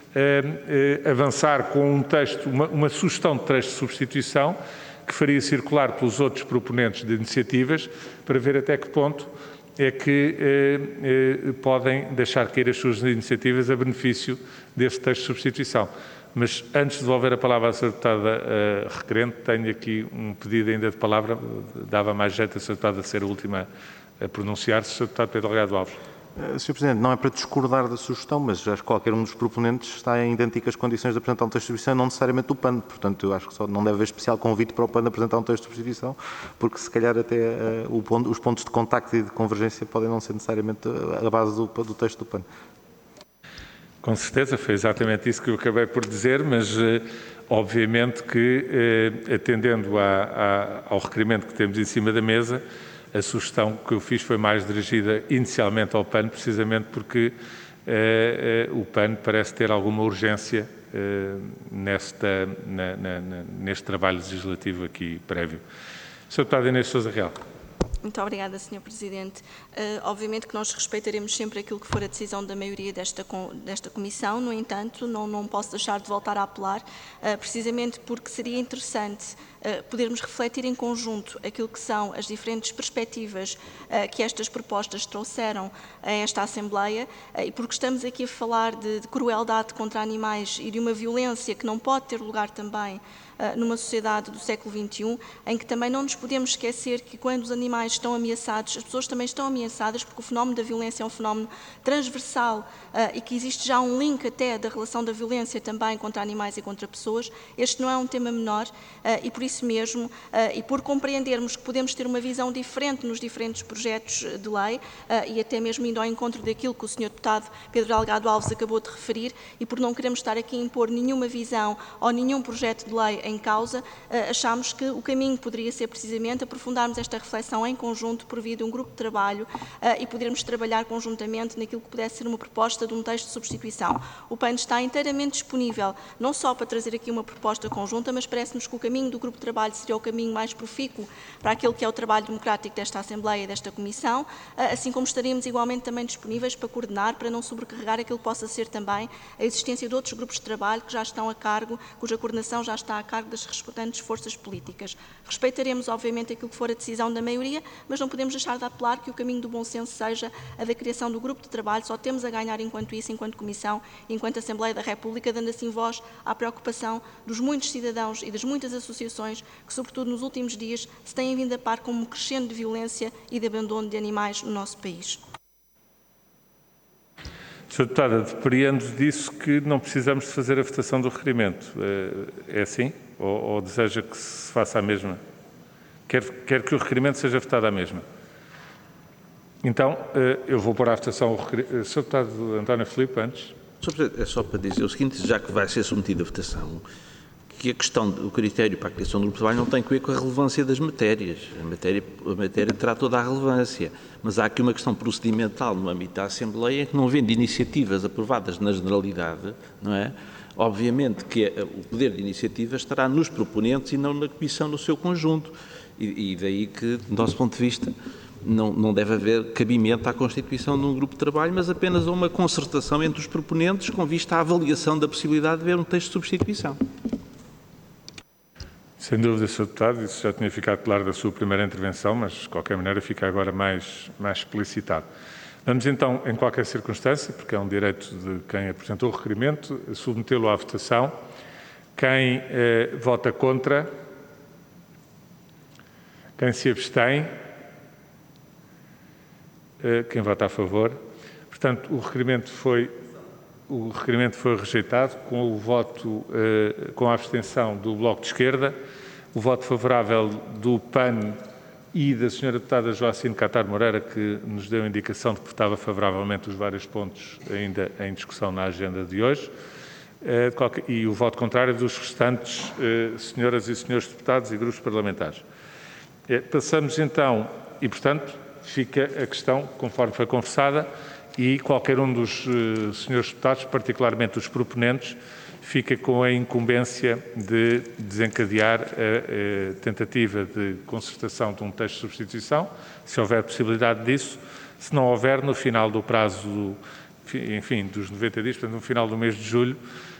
avançar com um texto, uma sugestão de texto de substituição que faria circular pelos outros proponentes de iniciativas para ver até que ponto é que podem deixar cair as suas iniciativas a benefício desse texto de substituição. Mas antes de devolver a palavra à Sra. Deputada requerente, tenho aqui um pedido ainda de palavra. Dava mais jeito a Sra. Deputada ser a última a pronunciar-se. Sr. Deputado Pedro Delgado Alves. Sr. Presidente, não é para discordar da sugestão, mas acho que qualquer um dos proponentes está em idênticas condições de apresentar um texto de substituição, não necessariamente o PAN. Portanto, eu acho que só não deve haver especial convite para o PAN apresentar um texto de substituição, porque se calhar até os pontos de contacto e de convergência podem não ser necessariamente a base do texto do PAN. Com certeza, foi exatamente isso que eu acabei por dizer, mas obviamente que, atendendo ao requerimento que temos em cima da mesa, a sugestão que eu fiz foi mais dirigida inicialmente ao PAN, precisamente porque o PAN parece ter alguma urgência neste trabalho legislativo aqui prévio. Sr. Deputado Inês Sousa Real. Muito obrigada, Sr. Presidente. Obviamente que nós respeitaremos sempre aquilo que for a decisão da maioria desta Comissão, no entanto, não posso deixar de voltar a apelar, precisamente porque seria interessante podermos refletir em conjunto aquilo que são as diferentes perspectivas que estas propostas trouxeram a esta Assembleia, e porque estamos aqui a falar de crueldade contra animais e de uma violência que não pode ter lugar também numa sociedade do século XXI, em que também não nos podemos esquecer que quando os animais estão ameaçados, as pessoas também estão ameaçadas, porque o fenómeno da violência é um fenómeno transversal e que existe já um link até da relação da violência também contra animais e contra pessoas. Este não é um tema menor e por isso mesmo, e por compreendermos que podemos ter uma visão diferente nos diferentes projetos de lei e até mesmo indo ao encontro daquilo que o Sr. Deputado Pedro Delgado Alves acabou de referir, e por não queremos estar aqui a impor nenhuma visão ou nenhum projeto de lei em causa, achamos que o caminho poderia ser precisamente aprofundarmos esta reflexão em conjunto por via de um grupo de trabalho e podermos trabalhar conjuntamente naquilo que pudesse ser uma proposta de um texto de substituição. O PAN está inteiramente disponível, não só para trazer aqui uma proposta conjunta, mas parece-nos que o caminho do grupo de trabalho seria o caminho mais profícuo para aquilo que é o trabalho democrático desta Assembleia e desta Comissão, assim como estaríamos igualmente também disponíveis para coordenar, para não sobrecarregar aquilo que possa ser também a existência de outros grupos de trabalho que já estão a cargo, cuja coordenação já está a cargo das respectivas forças políticas. Respeitaremos, obviamente, aquilo que for a decisão da maioria, mas não podemos deixar de apelar que o caminho do bom senso seja a da criação do grupo de trabalho. Só temos a ganhar enquanto isso, enquanto Comissão, enquanto Assembleia da República, dando assim voz à preocupação dos muitos cidadãos e das muitas associações que, sobretudo nos últimos dias, se têm vindo a par com um crescendo de violência e de abandono de animais no nosso país. Sra. Deputada, depreendo disso que não precisamos de fazer a votação do requerimento. É assim? Ou deseja que se faça a mesma? Quer que o requerimento seja votado à mesma? Então, eu vou pôr à votação o requerimento. Sr. Deputado António Filipe, antes. É só para dizer o seguinte, já que vai ser submetida a votação, que a questão do critério para a criação do grupo de trabalho não tem a ver com a relevância das matérias. A matéria terá toda a relevância, mas há aqui uma questão procedimental no âmbito da Assembleia que, não havendo iniciativas aprovadas na generalidade, não é? Obviamente que o poder de iniciativa estará nos proponentes e não na Comissão no seu conjunto. E daí que, do nosso ponto de vista, não deve haver cabimento à constituição de um grupo de trabalho, mas apenas a uma concertação entre os proponentes com vista à avaliação da possibilidade de haver um texto de substituição. Sem dúvida, Sr. Deputado, isso já tinha ficado claro da sua primeira intervenção, mas de qualquer maneira fica agora mais explicitado. Vamos então, em qualquer circunstância, porque é um direito de quem apresentou o requerimento, submetê-lo à votação. Quem vota contra? Quem se abstém? Quem vota a favor? Portanto, o requerimento foi rejeitado com o voto, com a abstenção do Bloco de Esquerda, o voto favorável do PAN e da Sra. Deputada Joacine Catar Moreira, que nos deu a indicação de que votava favoravelmente os vários pontos ainda em discussão na agenda de hoje, e o voto contrário dos restantes senhoras e senhores deputados e grupos parlamentares. Passamos então, e portanto fica a questão conforme foi conversada, e qualquer um dos senhores deputados, particularmente os proponentes, fica com a incumbência de desencadear a tentativa de concertação de um texto de substituição, se houver possibilidade disso. Se não houver, no final do prazo, enfim, dos 90 dias, portanto, no final do mês de julho,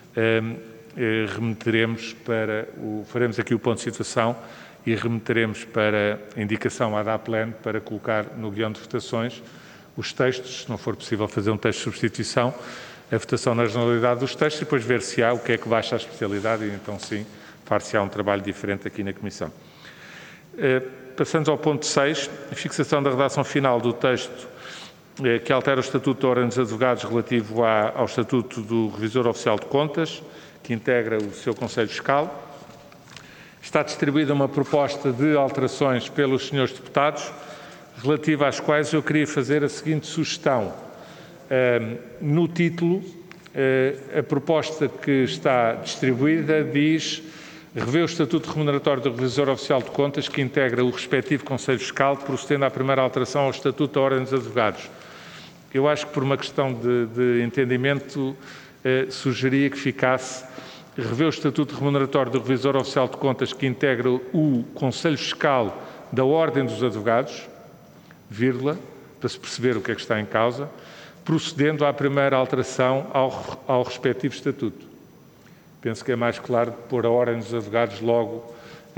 faremos aqui o ponto de situação e remeteremos para indicação à DAPLAN para colocar no guião de votações os textos, se não for possível fazer um texto de substituição, a votação na generalidade dos textos e depois ver se há o que é que baixa a especialidade e então sim far-se-á um trabalho diferente aqui na Comissão. Passando ao ponto 6, a fixação da redação final do texto que altera o Estatuto da Ordem dos Advogados relativo ao Estatuto do Revisor Oficial de Contas, que integra o seu Conselho Fiscal. Está distribuída uma proposta de alterações pelos senhores deputados, relativa às quais eu queria fazer a seguinte sugestão. No título, a proposta que está distribuída diz: revê o Estatuto Remuneratório do Revisor Oficial de Contas, que integra o respectivo Conselho Fiscal, procedendo à primeira alteração ao Estatuto da Ordem dos Advogados. Eu acho que, por uma questão de entendimento, sugeria que ficasse: revê o Estatuto Remuneratório do Revisor Oficial de Contas, que integra o Conselho Fiscal da Ordem dos Advogados, vírgula, para se perceber o que é que está em causa, procedendo à primeira alteração ao respectivo Estatuto. Penso que é mais claro pôr a Ordem dos Advogados logo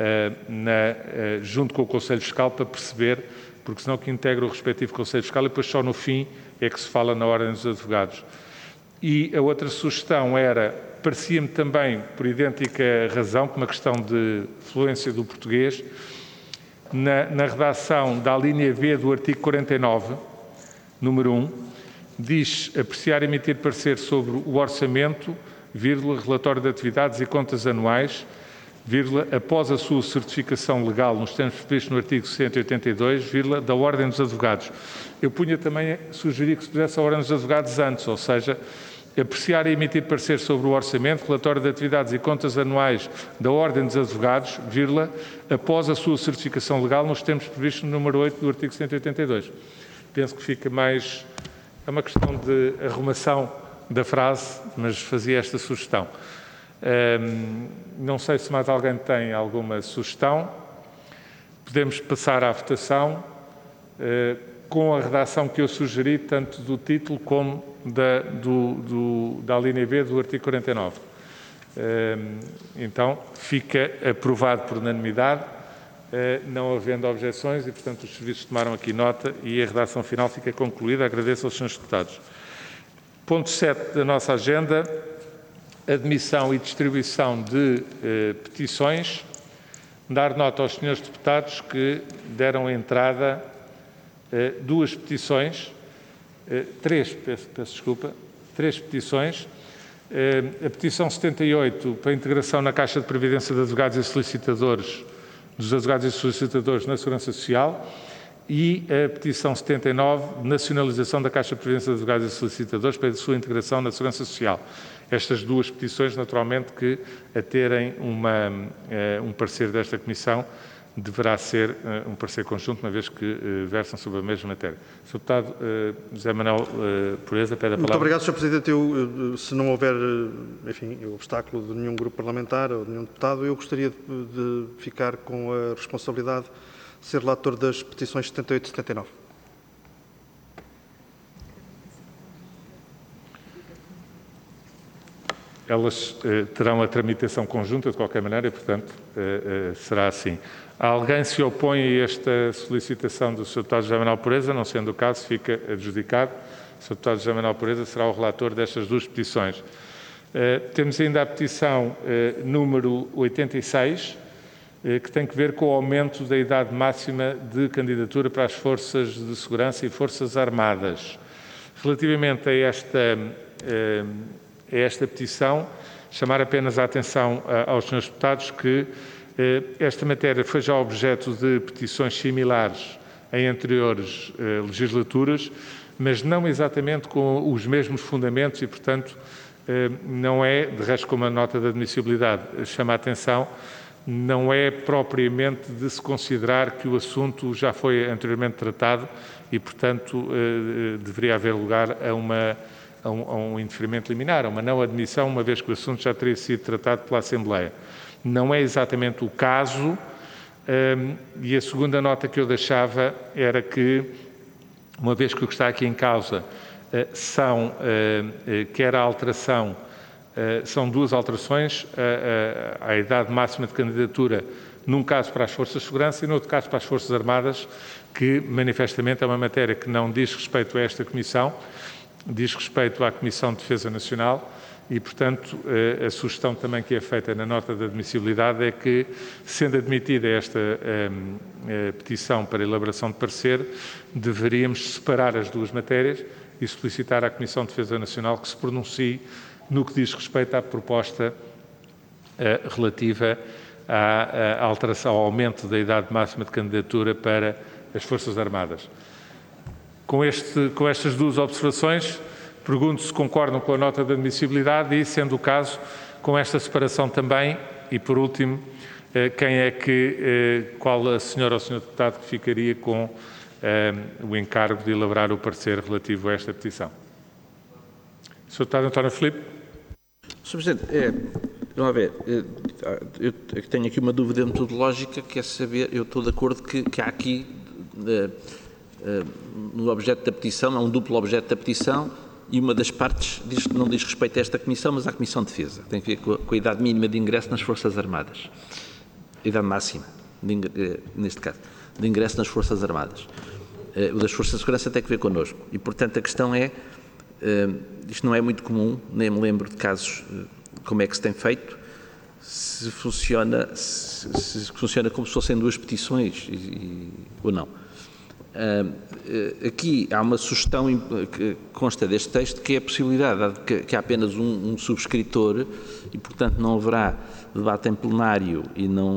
junto com o Conselho Fiscal para perceber, porque senão que integra o respectivo Conselho Fiscal e depois só no fim é que se fala na Ordem dos Advogados. E a outra sugestão era, parecia-me também, por idêntica razão, por uma questão de fluência do português, na redação da linha B do artigo 49, número 1, diz apreciar e emitir parecer sobre o orçamento, vírgula, relatório de atividades e contas anuais, vírgula, após a sua certificação legal nos termos previstos no artigo 182, vírgula, da Ordem dos Advogados. Eu punha também, sugerir que se pusesse a Ordem dos Advogados antes, ou seja, apreciar e emitir parecer sobre o orçamento, relatório de atividades e contas anuais da Ordem dos Advogados, vírgula, após a sua certificação legal nos termos previstos no número 8 do artigo 182. Penso que fica mais... É uma questão de arrumação da frase, mas fazia esta sugestão. Não sei se mais alguém tem alguma sugestão. Podemos passar à votação com a redação que eu sugeri, tanto do título como da linha B do artigo 49. Então, fica aprovado por unanimidade, não havendo objeções, e, portanto, os serviços tomaram aqui nota e a redação final fica concluída. Agradeço aos senhores deputados. Ponto 7 da nossa agenda, admissão e distribuição de petições. Dar nota aos senhores deputados que deram entrada duas petições, três petições. A petição 78 para a integração na Caixa de Previdência de Advogados e Solicitadores, dos Advogados e Solicitadores na Segurança Social, e a petição 79, nacionalização da Caixa de Previdência de Advogados e Solicitadores para a sua integração na Segurança Social. Estas duas petições, naturalmente, que a terem um parecer desta Comissão, deverá ser um parecer conjunto, uma vez que versam sobre a mesma matéria. Sr. Deputado José Manuel Pureza, pede a palavra. Muito obrigado, Sr. Presidente. Eu, se não houver, enfim, obstáculo de nenhum grupo parlamentar ou de nenhum deputado, eu gostaria de ficar com a responsabilidade de ser relator das petições 78 e 79. Elas terão a tramitação conjunta, de qualquer maneira, e, portanto, será assim. Alguém se opõe a esta solicitação do Sr. Deputado José Manuel Pureza? Não sendo o caso, fica adjudicado. O Sr. Deputado José Manuel Pureza será o relator destas duas petições. Temos ainda a petição número 86, que tem que ver com o aumento da idade máxima de candidatura para as Forças de Segurança e Forças Armadas. Relativamente a esta petição, chamar apenas a atenção aos senhores deputados que esta matéria foi já objeto de petições similares em anteriores legislaturas, mas não exatamente com os mesmos fundamentos e, portanto, não é, de resto, como a nota de admissibilidade chama a atenção, não é propriamente de se considerar que o assunto já foi anteriormente tratado e, portanto, deveria haver lugar a um indeferimento liminar, a uma não admissão, uma vez que o assunto já teria sido tratado pela Assembleia. Não é exatamente o caso, e a segunda nota que eu deixava era que, uma vez que o que está aqui em causa quer a alteração, são duas alterações, a idade máxima de candidatura, num caso para as Forças de Segurança e no outro caso para as Forças Armadas, que manifestamente é uma matéria que não diz respeito a esta Comissão, diz respeito à Comissão de Defesa Nacional e, portanto, a sugestão também que é feita na nota de admissibilidade é que, sendo admitida esta petição para elaboração de parecer, deveríamos separar as duas matérias e solicitar à Comissão de Defesa Nacional que se pronuncie no que diz respeito à proposta relativa à alteração, ao aumento da idade máxima de candidatura para as Forças Armadas. Com estas duas observações, pergunto se concordam com a nota de admissibilidade e, sendo o caso, com esta separação também. E, por último, qual a senhora ou o senhor deputado que ficaria com o encargo de elaborar o parecer relativo a esta petição? Sr. Deputado António Filipe. Sr. Presidente, vamos ver, eu tenho aqui uma dúvida metodológica, que é saber, eu estou de acordo que há aqui, no objeto da petição, é um duplo objeto da petição, e uma das partes não diz respeito a esta Comissão, mas à Comissão de Defesa. Tem a ver com a idade mínima de ingresso nas Forças Armadas. A idade máxima, neste caso, de ingresso nas Forças Armadas. O das Forças de Segurança tem que ver connosco. E, portanto, a questão é, isto não é muito comum, nem me lembro de casos como é que se tem feito, se funciona como se fossem duas petições ou não. Aqui há uma sugestão que consta deste texto, que é a possibilidade que há apenas um subscritor e, portanto, não haverá debate em plenário e não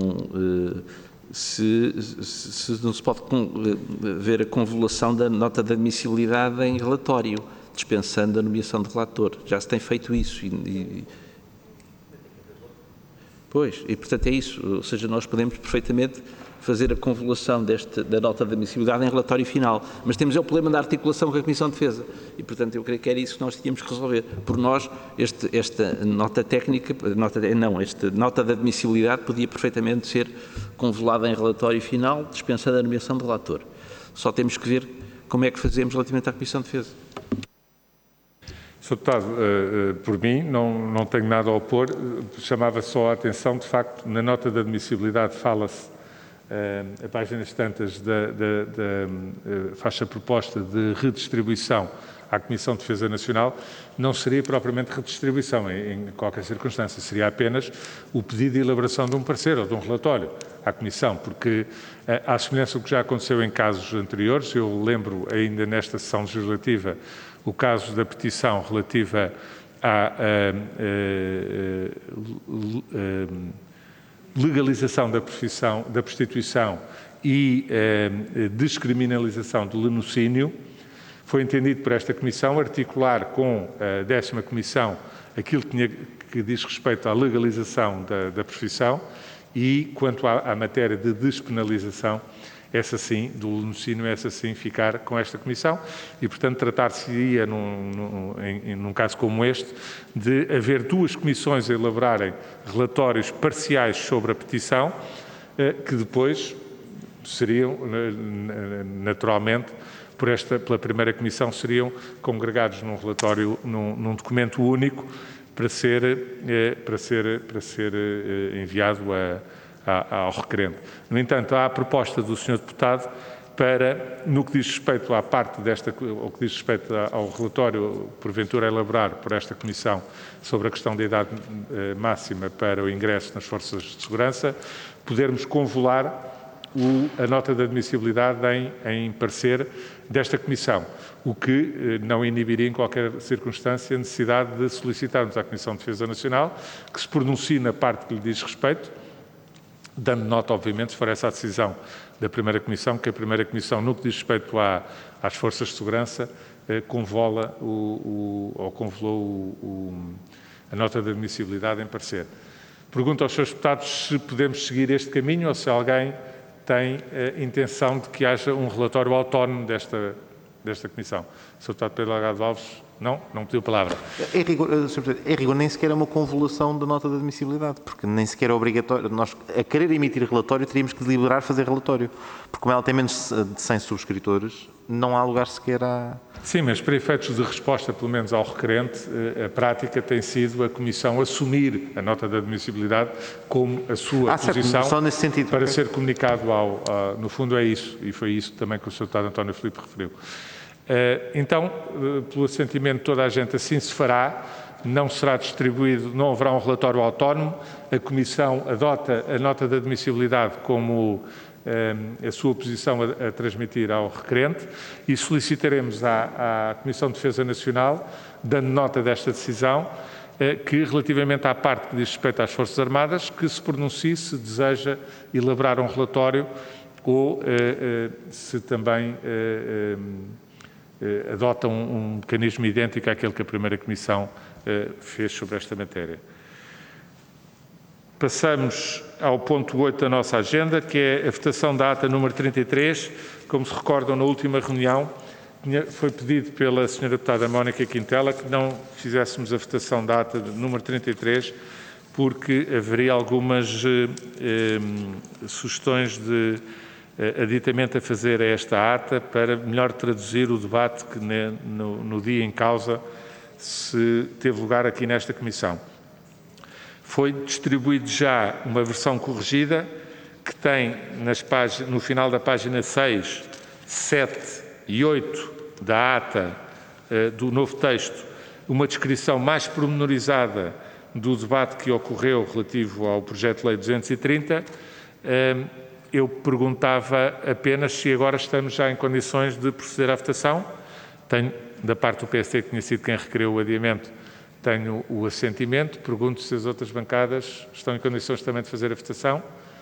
não se pode ver a convolução da nota de admissibilidade em relatório, dispensando a nomeação de relator. Já se tem feito isso. Pois, e portanto é isso. Ou seja, nós podemos perfeitamente fazer a convolução da nota de admissibilidade em relatório final. Mas temos o problema da articulação com a Comissão de Defesa e, portanto, eu creio que era isso que nós tínhamos que resolver. Por nós, esta nota técnica, esta nota de admissibilidade podia perfeitamente ser convolada em relatório final, dispensando a nomeação de relator. Só temos que ver como é que fazemos relativamente à Comissão de Defesa. Sr. Deputado, por mim, não tenho nada a opor, chamava só a atenção, de facto, na nota de admissibilidade fala-se, a páginas tantas, da faixa proposta de redistribuição à Comissão de Defesa Nacional, não seria propriamente redistribuição em qualquer circunstância, seria apenas o pedido de elaboração de um parecer ou de um relatório à Comissão, porque, à semelhança do que já aconteceu em casos anteriores, eu lembro ainda nesta sessão legislativa o caso da petição relativa à legalização da prostituição e descriminalização do lenocínio. Foi entendido por esta Comissão articular com a 10ª Comissão aquilo que diz respeito à legalização da profissão e, quanto à matéria de despenalização, essa sim, do lenocínio, essa sim ficar com esta Comissão e, portanto, tratar-se-ia, num caso como este, de haver duas comissões a elaborarem relatórios parciais sobre a petição, que depois seriam, naturalmente, pela primeira Comissão, seriam congregados num relatório, num documento único, para ser enviado ao requerente. No entanto, há a proposta do Sr. Deputado para, no que diz respeito à parte ou que diz respeito ao relatório, porventura, a elaborar por esta Comissão sobre a questão da idade máxima para o ingresso nas forças de segurança, podermos convolar a nota de admissibilidade em parecer desta Comissão, o que não inibiria em qualquer circunstância a necessidade de solicitarmos à Comissão de Defesa Nacional que se pronuncie na parte que lhe diz respeito, dando nota, obviamente, se for essa a decisão da primeira Comissão, que a primeira Comissão, no que diz respeito às forças de segurança, convolou a nota de admissibilidade em parecer. Pergunto aos Srs. Deputados se podemos seguir este caminho ou se alguém tem intenção de que haja um relatório autónomo desta Comissão. Sr. Deputado Pedro Delgado Alves, não pediu a palavra. Em rigor, nem sequer é uma convolução da nota de admissibilidade, porque nem sequer é obrigatório. Nós, a querer emitir relatório, teríamos que deliberar fazer relatório, porque como ela tem menos de 100 subscritores, não há lugar sequer a... Sim, mas para efeitos de resposta, pelo menos ao requerente, a prática tem sido a Comissão assumir a nota de admissibilidade como a sua posição, só nesse sentido, para ser comunicado no fundo é isso, e foi isso também que o Sr. Deputado António Filipe referiu. Então, pelo assentimento de toda a gente, assim se fará, não será distribuído, não haverá um relatório autónomo, a Comissão adota a nota de admissibilidade como a sua posição a transmitir ao requerente e solicitaremos à Comissão de Defesa Nacional, dando nota desta decisão, que relativamente à parte que diz respeito às Forças Armadas, que se pronuncie se deseja elaborar um relatório ou se também adota um mecanismo idêntico àquele que a primeira Comissão fez sobre esta matéria. Passamos ao ponto 8 da nossa agenda, que é a votação da ata número 33. Como se recordam, na última reunião foi pedido pela Sra. Deputada Mónica Quintela que não fizéssemos a votação da ata número 33, porque haveria algumas sugestões de aditamento a fazer a esta ata para melhor traduzir o debate que no dia em causa se teve lugar aqui nesta Comissão. Foi distribuído já uma versão corrigida que tem no final da página 6, 7 e 8 da ata do novo texto, uma descrição mais pormenorizada do debate que ocorreu relativo ao projeto de lei 230. Eu perguntava apenas se agora estamos já em condições de proceder à votação. Tenho, da parte do PSD, que tinha sido quem requeriu o adiamento, tenho o assentimento. Pergunto se as outras bancadas estão em condições também de fazer a votação.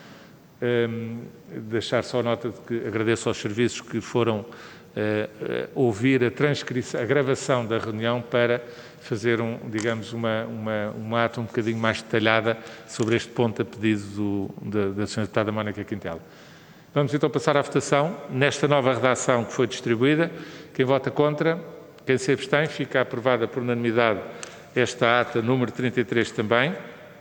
Deixar só nota de que agradeço aos serviços que foram ouvir a gravação da reunião para fazer uma ata um bocadinho mais detalhada sobre este ponto a pedido da Sra. Deputada Mónica Quintela. Vamos então passar à votação. Nesta nova redação que foi distribuída, quem vota contra, quem se abstém, fica aprovada por unanimidade esta ata número 33 também.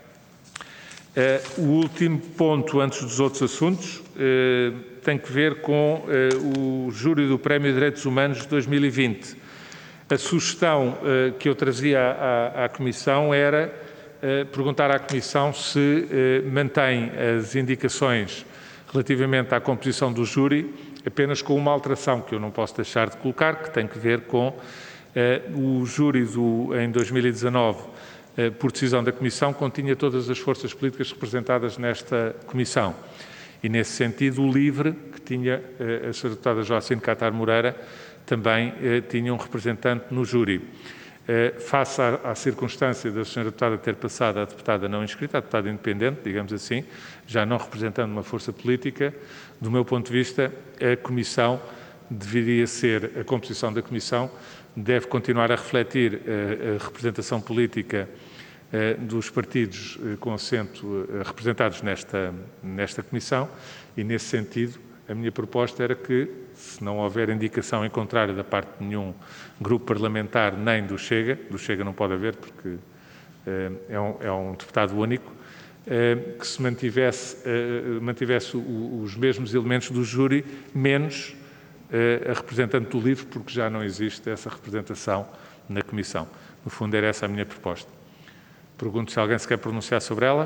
O último ponto, antes dos outros assuntos, tem que ver com o júri do Prémio de Direitos Humanos de 2020. A sugestão que eu trazia à Comissão era perguntar à Comissão se mantém as indicações relativamente à composição do júri, apenas com uma alteração que eu não posso deixar de colocar, que tem que ver com o júri em 2019, por decisão da Comissão, continha todas as forças políticas representadas nesta Comissão. E, nesse sentido, o LIVRE, que tinha a Sra. Deputada Joacine Catar Moreira, também tinha um representante no júri. Face à circunstância da Sra. Deputada ter passado a deputada não inscrita, a deputada independente, digamos assim, já não representando uma força política, do meu ponto de vista, a Comissão deveria ser, a composição da Comissão deve continuar a refletir a representação política dos partidos com assento representados nesta Comissão e, nesse sentido, a minha proposta era que, se não houver indicação em contrário da parte de nenhum grupo parlamentar, nem do Chega não pode haver porque é um deputado único, que se mantivesse os mesmos elementos do júri, menos a representante do LIVRE, porque já não existe essa representação na Comissão. No fundo, era essa a minha proposta. Pergunto se alguém se quer pronunciar sobre ela.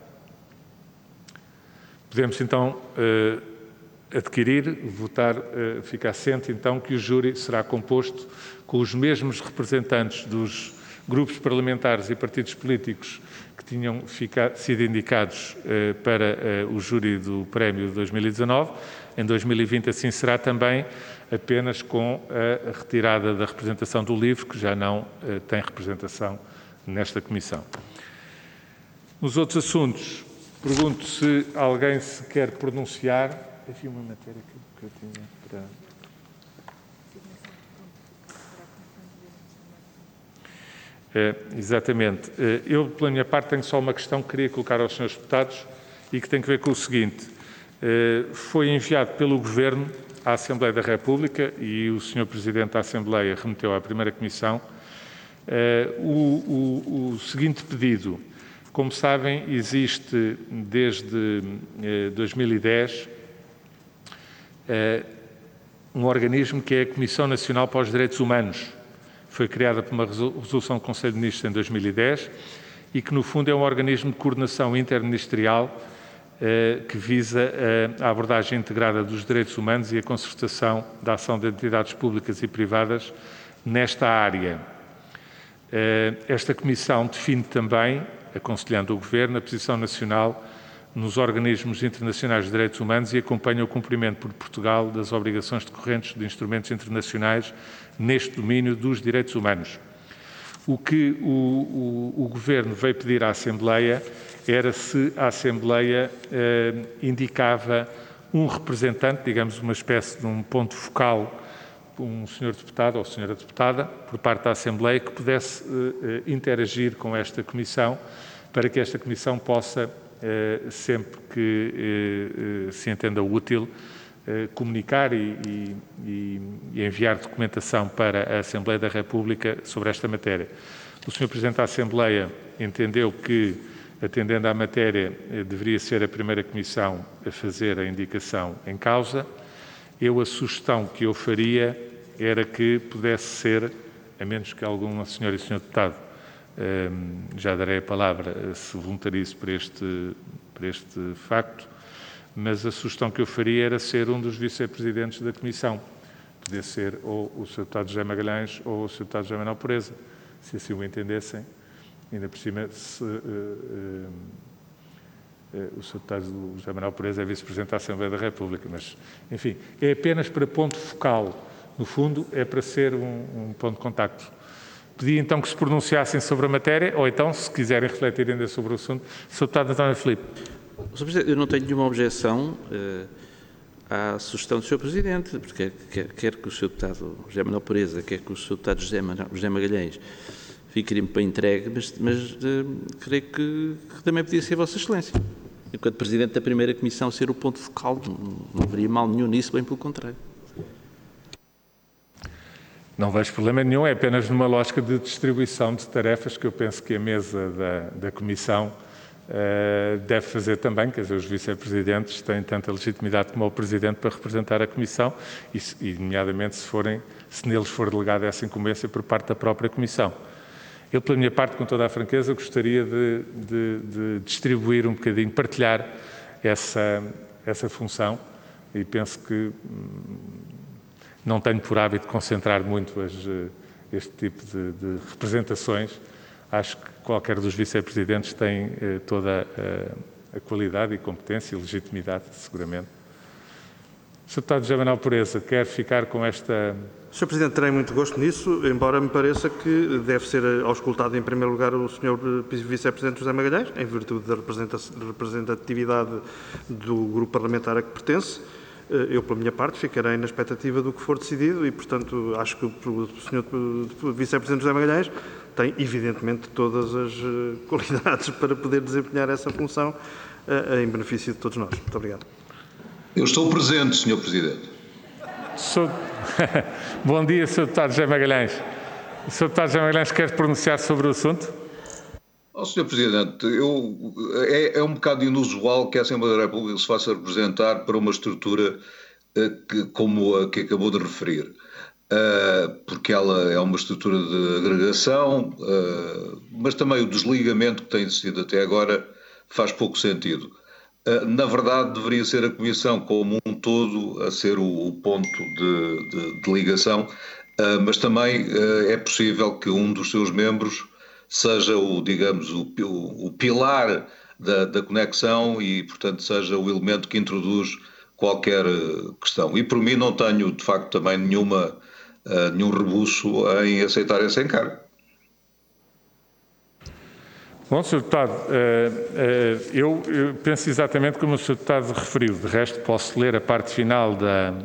Podemos, então, votar, fica assente, então, que o júri será composto com os mesmos representantes dos grupos parlamentares e partidos políticos que tinham sido indicados para o júri do Prémio de 2019. Em 2020, assim será também, apenas com a retirada da representação do LIVRE, que já não tem representação nesta Comissão. Nos outros assuntos, pergunto se alguém se quer pronunciar. Havia uma matéria que eu tinha para... Exatamente. Eu, pela minha parte, tenho só uma questão que queria colocar aos senhores deputados e que tem que ver com o seguinte. Foi enviado pelo Governo à Assembleia da República e o Sr. Presidente da Assembleia remeteu à primeira Comissão o seguinte pedido. Como sabem, existe desde 2010 um organismo que é a Comissão Nacional para os Direitos Humanos. Foi criada por uma resolução do Conselho de Ministros em 2010 e que, no fundo, é um organismo de coordenação interministerial que visa a abordagem integrada dos direitos humanos e a concertação da ação de entidades públicas e privadas nesta área. Esta Comissão define também, aconselhando o Governo, a posição nacional nos organismos internacionais de direitos humanos e acompanha o cumprimento por Portugal das obrigações decorrentes de instrumentos internacionais neste domínio dos direitos humanos. O que o Governo veio pedir à Assembleia era se a Assembleia indicava um representante, digamos uma espécie de um ponto focal, um senhor deputado ou senhora deputada, por parte da Assembleia, que pudesse interagir com esta Comissão, para que esta Comissão possa, sempre que se entenda útil, comunicar e enviar documentação para a Assembleia da República sobre esta matéria. O Sr. Presidente da Assembleia entendeu que, atendendo à matéria, deveria ser a primeira Comissão a fazer a indicação em causa. A sugestão que eu faria era que pudesse ser, a menos que alguma senhora e senhor deputado, já darei a palavra, se voluntarize para este facto, mas a sugestão que eu faria era ser um dos vice-presidentes da Comissão. Podia ser ou o Sr. Deputado José Magalhães ou o Sr. Deputado José Manuel Pureza, se assim o entendessem. Ainda por cima, se o Sr. Deputado José Manuel Pureza é vice-presidente da Assembleia da República, mas, enfim, é apenas para ponto focal. No fundo, é para ser um ponto de contacto. Pedi então que se pronunciassem sobre a matéria, ou então, se quiserem refletir ainda sobre o assunto, Sr. Deputado António Filipe. Sr. Presidente, eu não tenho nenhuma objeção à sugestão do Sr. Presidente, porque quer que o Sr. Deputado José Manuel Pureza, quer que o Sr. Deputado José Magalhães fiquem para entregue, mas creio que também podia ser Vossa Excelência. enquanto Presidente da primeira Comissão, ser o ponto focal. Não haveria mal nenhum nisso, bem pelo contrário. Não vejo problema nenhum, é apenas numa lógica de distribuição de tarefas que eu penso que a mesa da Comissão deve fazer também, quer dizer, os vice-presidentes têm tanta legitimidade como o Presidente para representar a Comissão e nomeadamente, se neles for delegada essa incumbência por parte da própria Comissão. Eu, pela minha parte, com toda a franqueza, gostaria de distribuir um bocadinho, partilhar essa função e penso que não tenho por hábito concentrar muito este tipo de representações. Acho que qualquer dos vice-presidentes tem toda a qualidade e competência e legitimidade, seguramente. Sr. Deputado José Manuel Pureza, quer ficar com esta... Sr. Presidente, terei muito gosto nisso, embora me pareça que deve ser auscultado em primeiro lugar o Sr. Vice-Presidente José Magalhães, em virtude da representatividade do grupo parlamentar a que pertence. Eu, pela minha parte, ficarei na expectativa do que for decidido e, portanto, acho que o Sr. Vice-Presidente José Magalhães tem, evidentemente, todas as qualidades para poder desempenhar essa função em benefício de todos nós. Muito obrigado. Eu estou presente, Sr. Presidente. Bom dia, Sr. Deputado José Magalhães. O Sr. Deputado José Magalhães quer pronunciar sobre o assunto? Sr. Presidente, é um bocado inusual que a Assembleia da República se faça representar para uma estrutura como a que acabou de referir, porque ela é uma estrutura de agregação, mas também o desligamento que tem existido até agora faz pouco sentido. Na verdade, deveria ser a Comissão como um todo a ser o ponto de ligação, mas também é possível que um dos seus membros seja o pilar da conexão e, portanto, seja o elemento que introduz qualquer questão. E, por mim, não tenho, de facto, também nenhum rebuço em aceitar esse encargo. Bom, Sr. Deputado, eu penso exatamente como o Sr. Deputado referiu. De resto, posso ler a parte final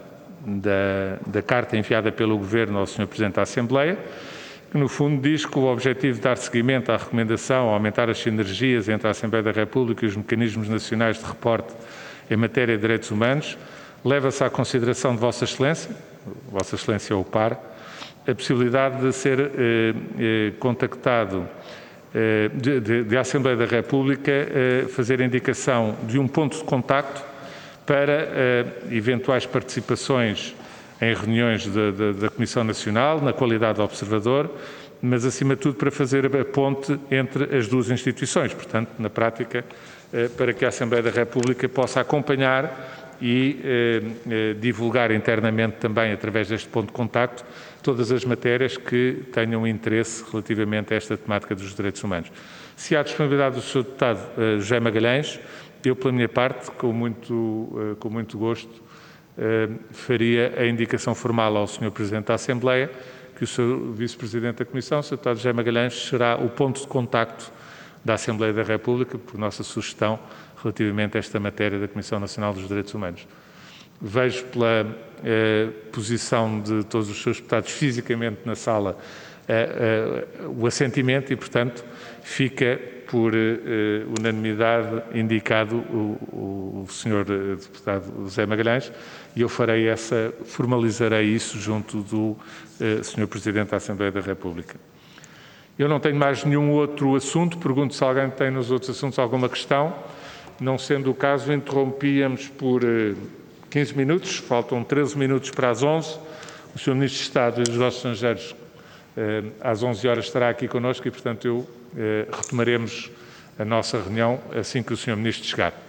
da carta enviada pelo Governo ao Sr. Presidente da Assembleia, que no fundo diz que o objetivo de dar seguimento à recomendação, aumentar as sinergias entre a Assembleia da República e os mecanismos nacionais de reporte em matéria de direitos humanos, leva-se à consideração de Vossa Excelência é o par, a possibilidade de ser contactado, de a Assembleia da República fazer a indicação de um ponto de contacto para eventuais participações em reuniões da Comissão Nacional, na qualidade de observador, mas, acima de tudo, para fazer a ponte entre as duas instituições. Portanto, na prática, para que a Assembleia da República possa acompanhar e divulgar internamente também, através deste ponto de contacto, todas as matérias que tenham interesse relativamente a esta temática dos direitos humanos. Se há disponibilidade do Sr. Deputado José Magalhães, eu, pela minha parte, com muito gosto, faria a indicação formal ao Sr. Presidente da Assembleia que o Sr. Vice-Presidente da Comissão, o Sr. Deputado José Magalhães, será o ponto de contacto da Assembleia da República, por nossa sugestão, relativamente a esta matéria da Comissão Nacional dos Direitos Humanos. Vejo pela posição de todos os seus deputados fisicamente na sala o assentimento e, portanto, fica por unanimidade indicado o Sr. Deputado José Magalhães e eu formalizarei isso junto do Sr. Presidente da Assembleia da República. Eu não tenho mais nenhum outro assunto, pergunto se alguém tem nos outros assuntos alguma questão. Não sendo o caso, interrompíamos por 15 minutos, faltam 13 minutos para as 11. O Sr. Ministro de Estado e dos Negócios Estrangeiros às 11 horas estará aqui connosco e, portanto, retomaremos a nossa reunião assim que o Sr. Ministro chegar.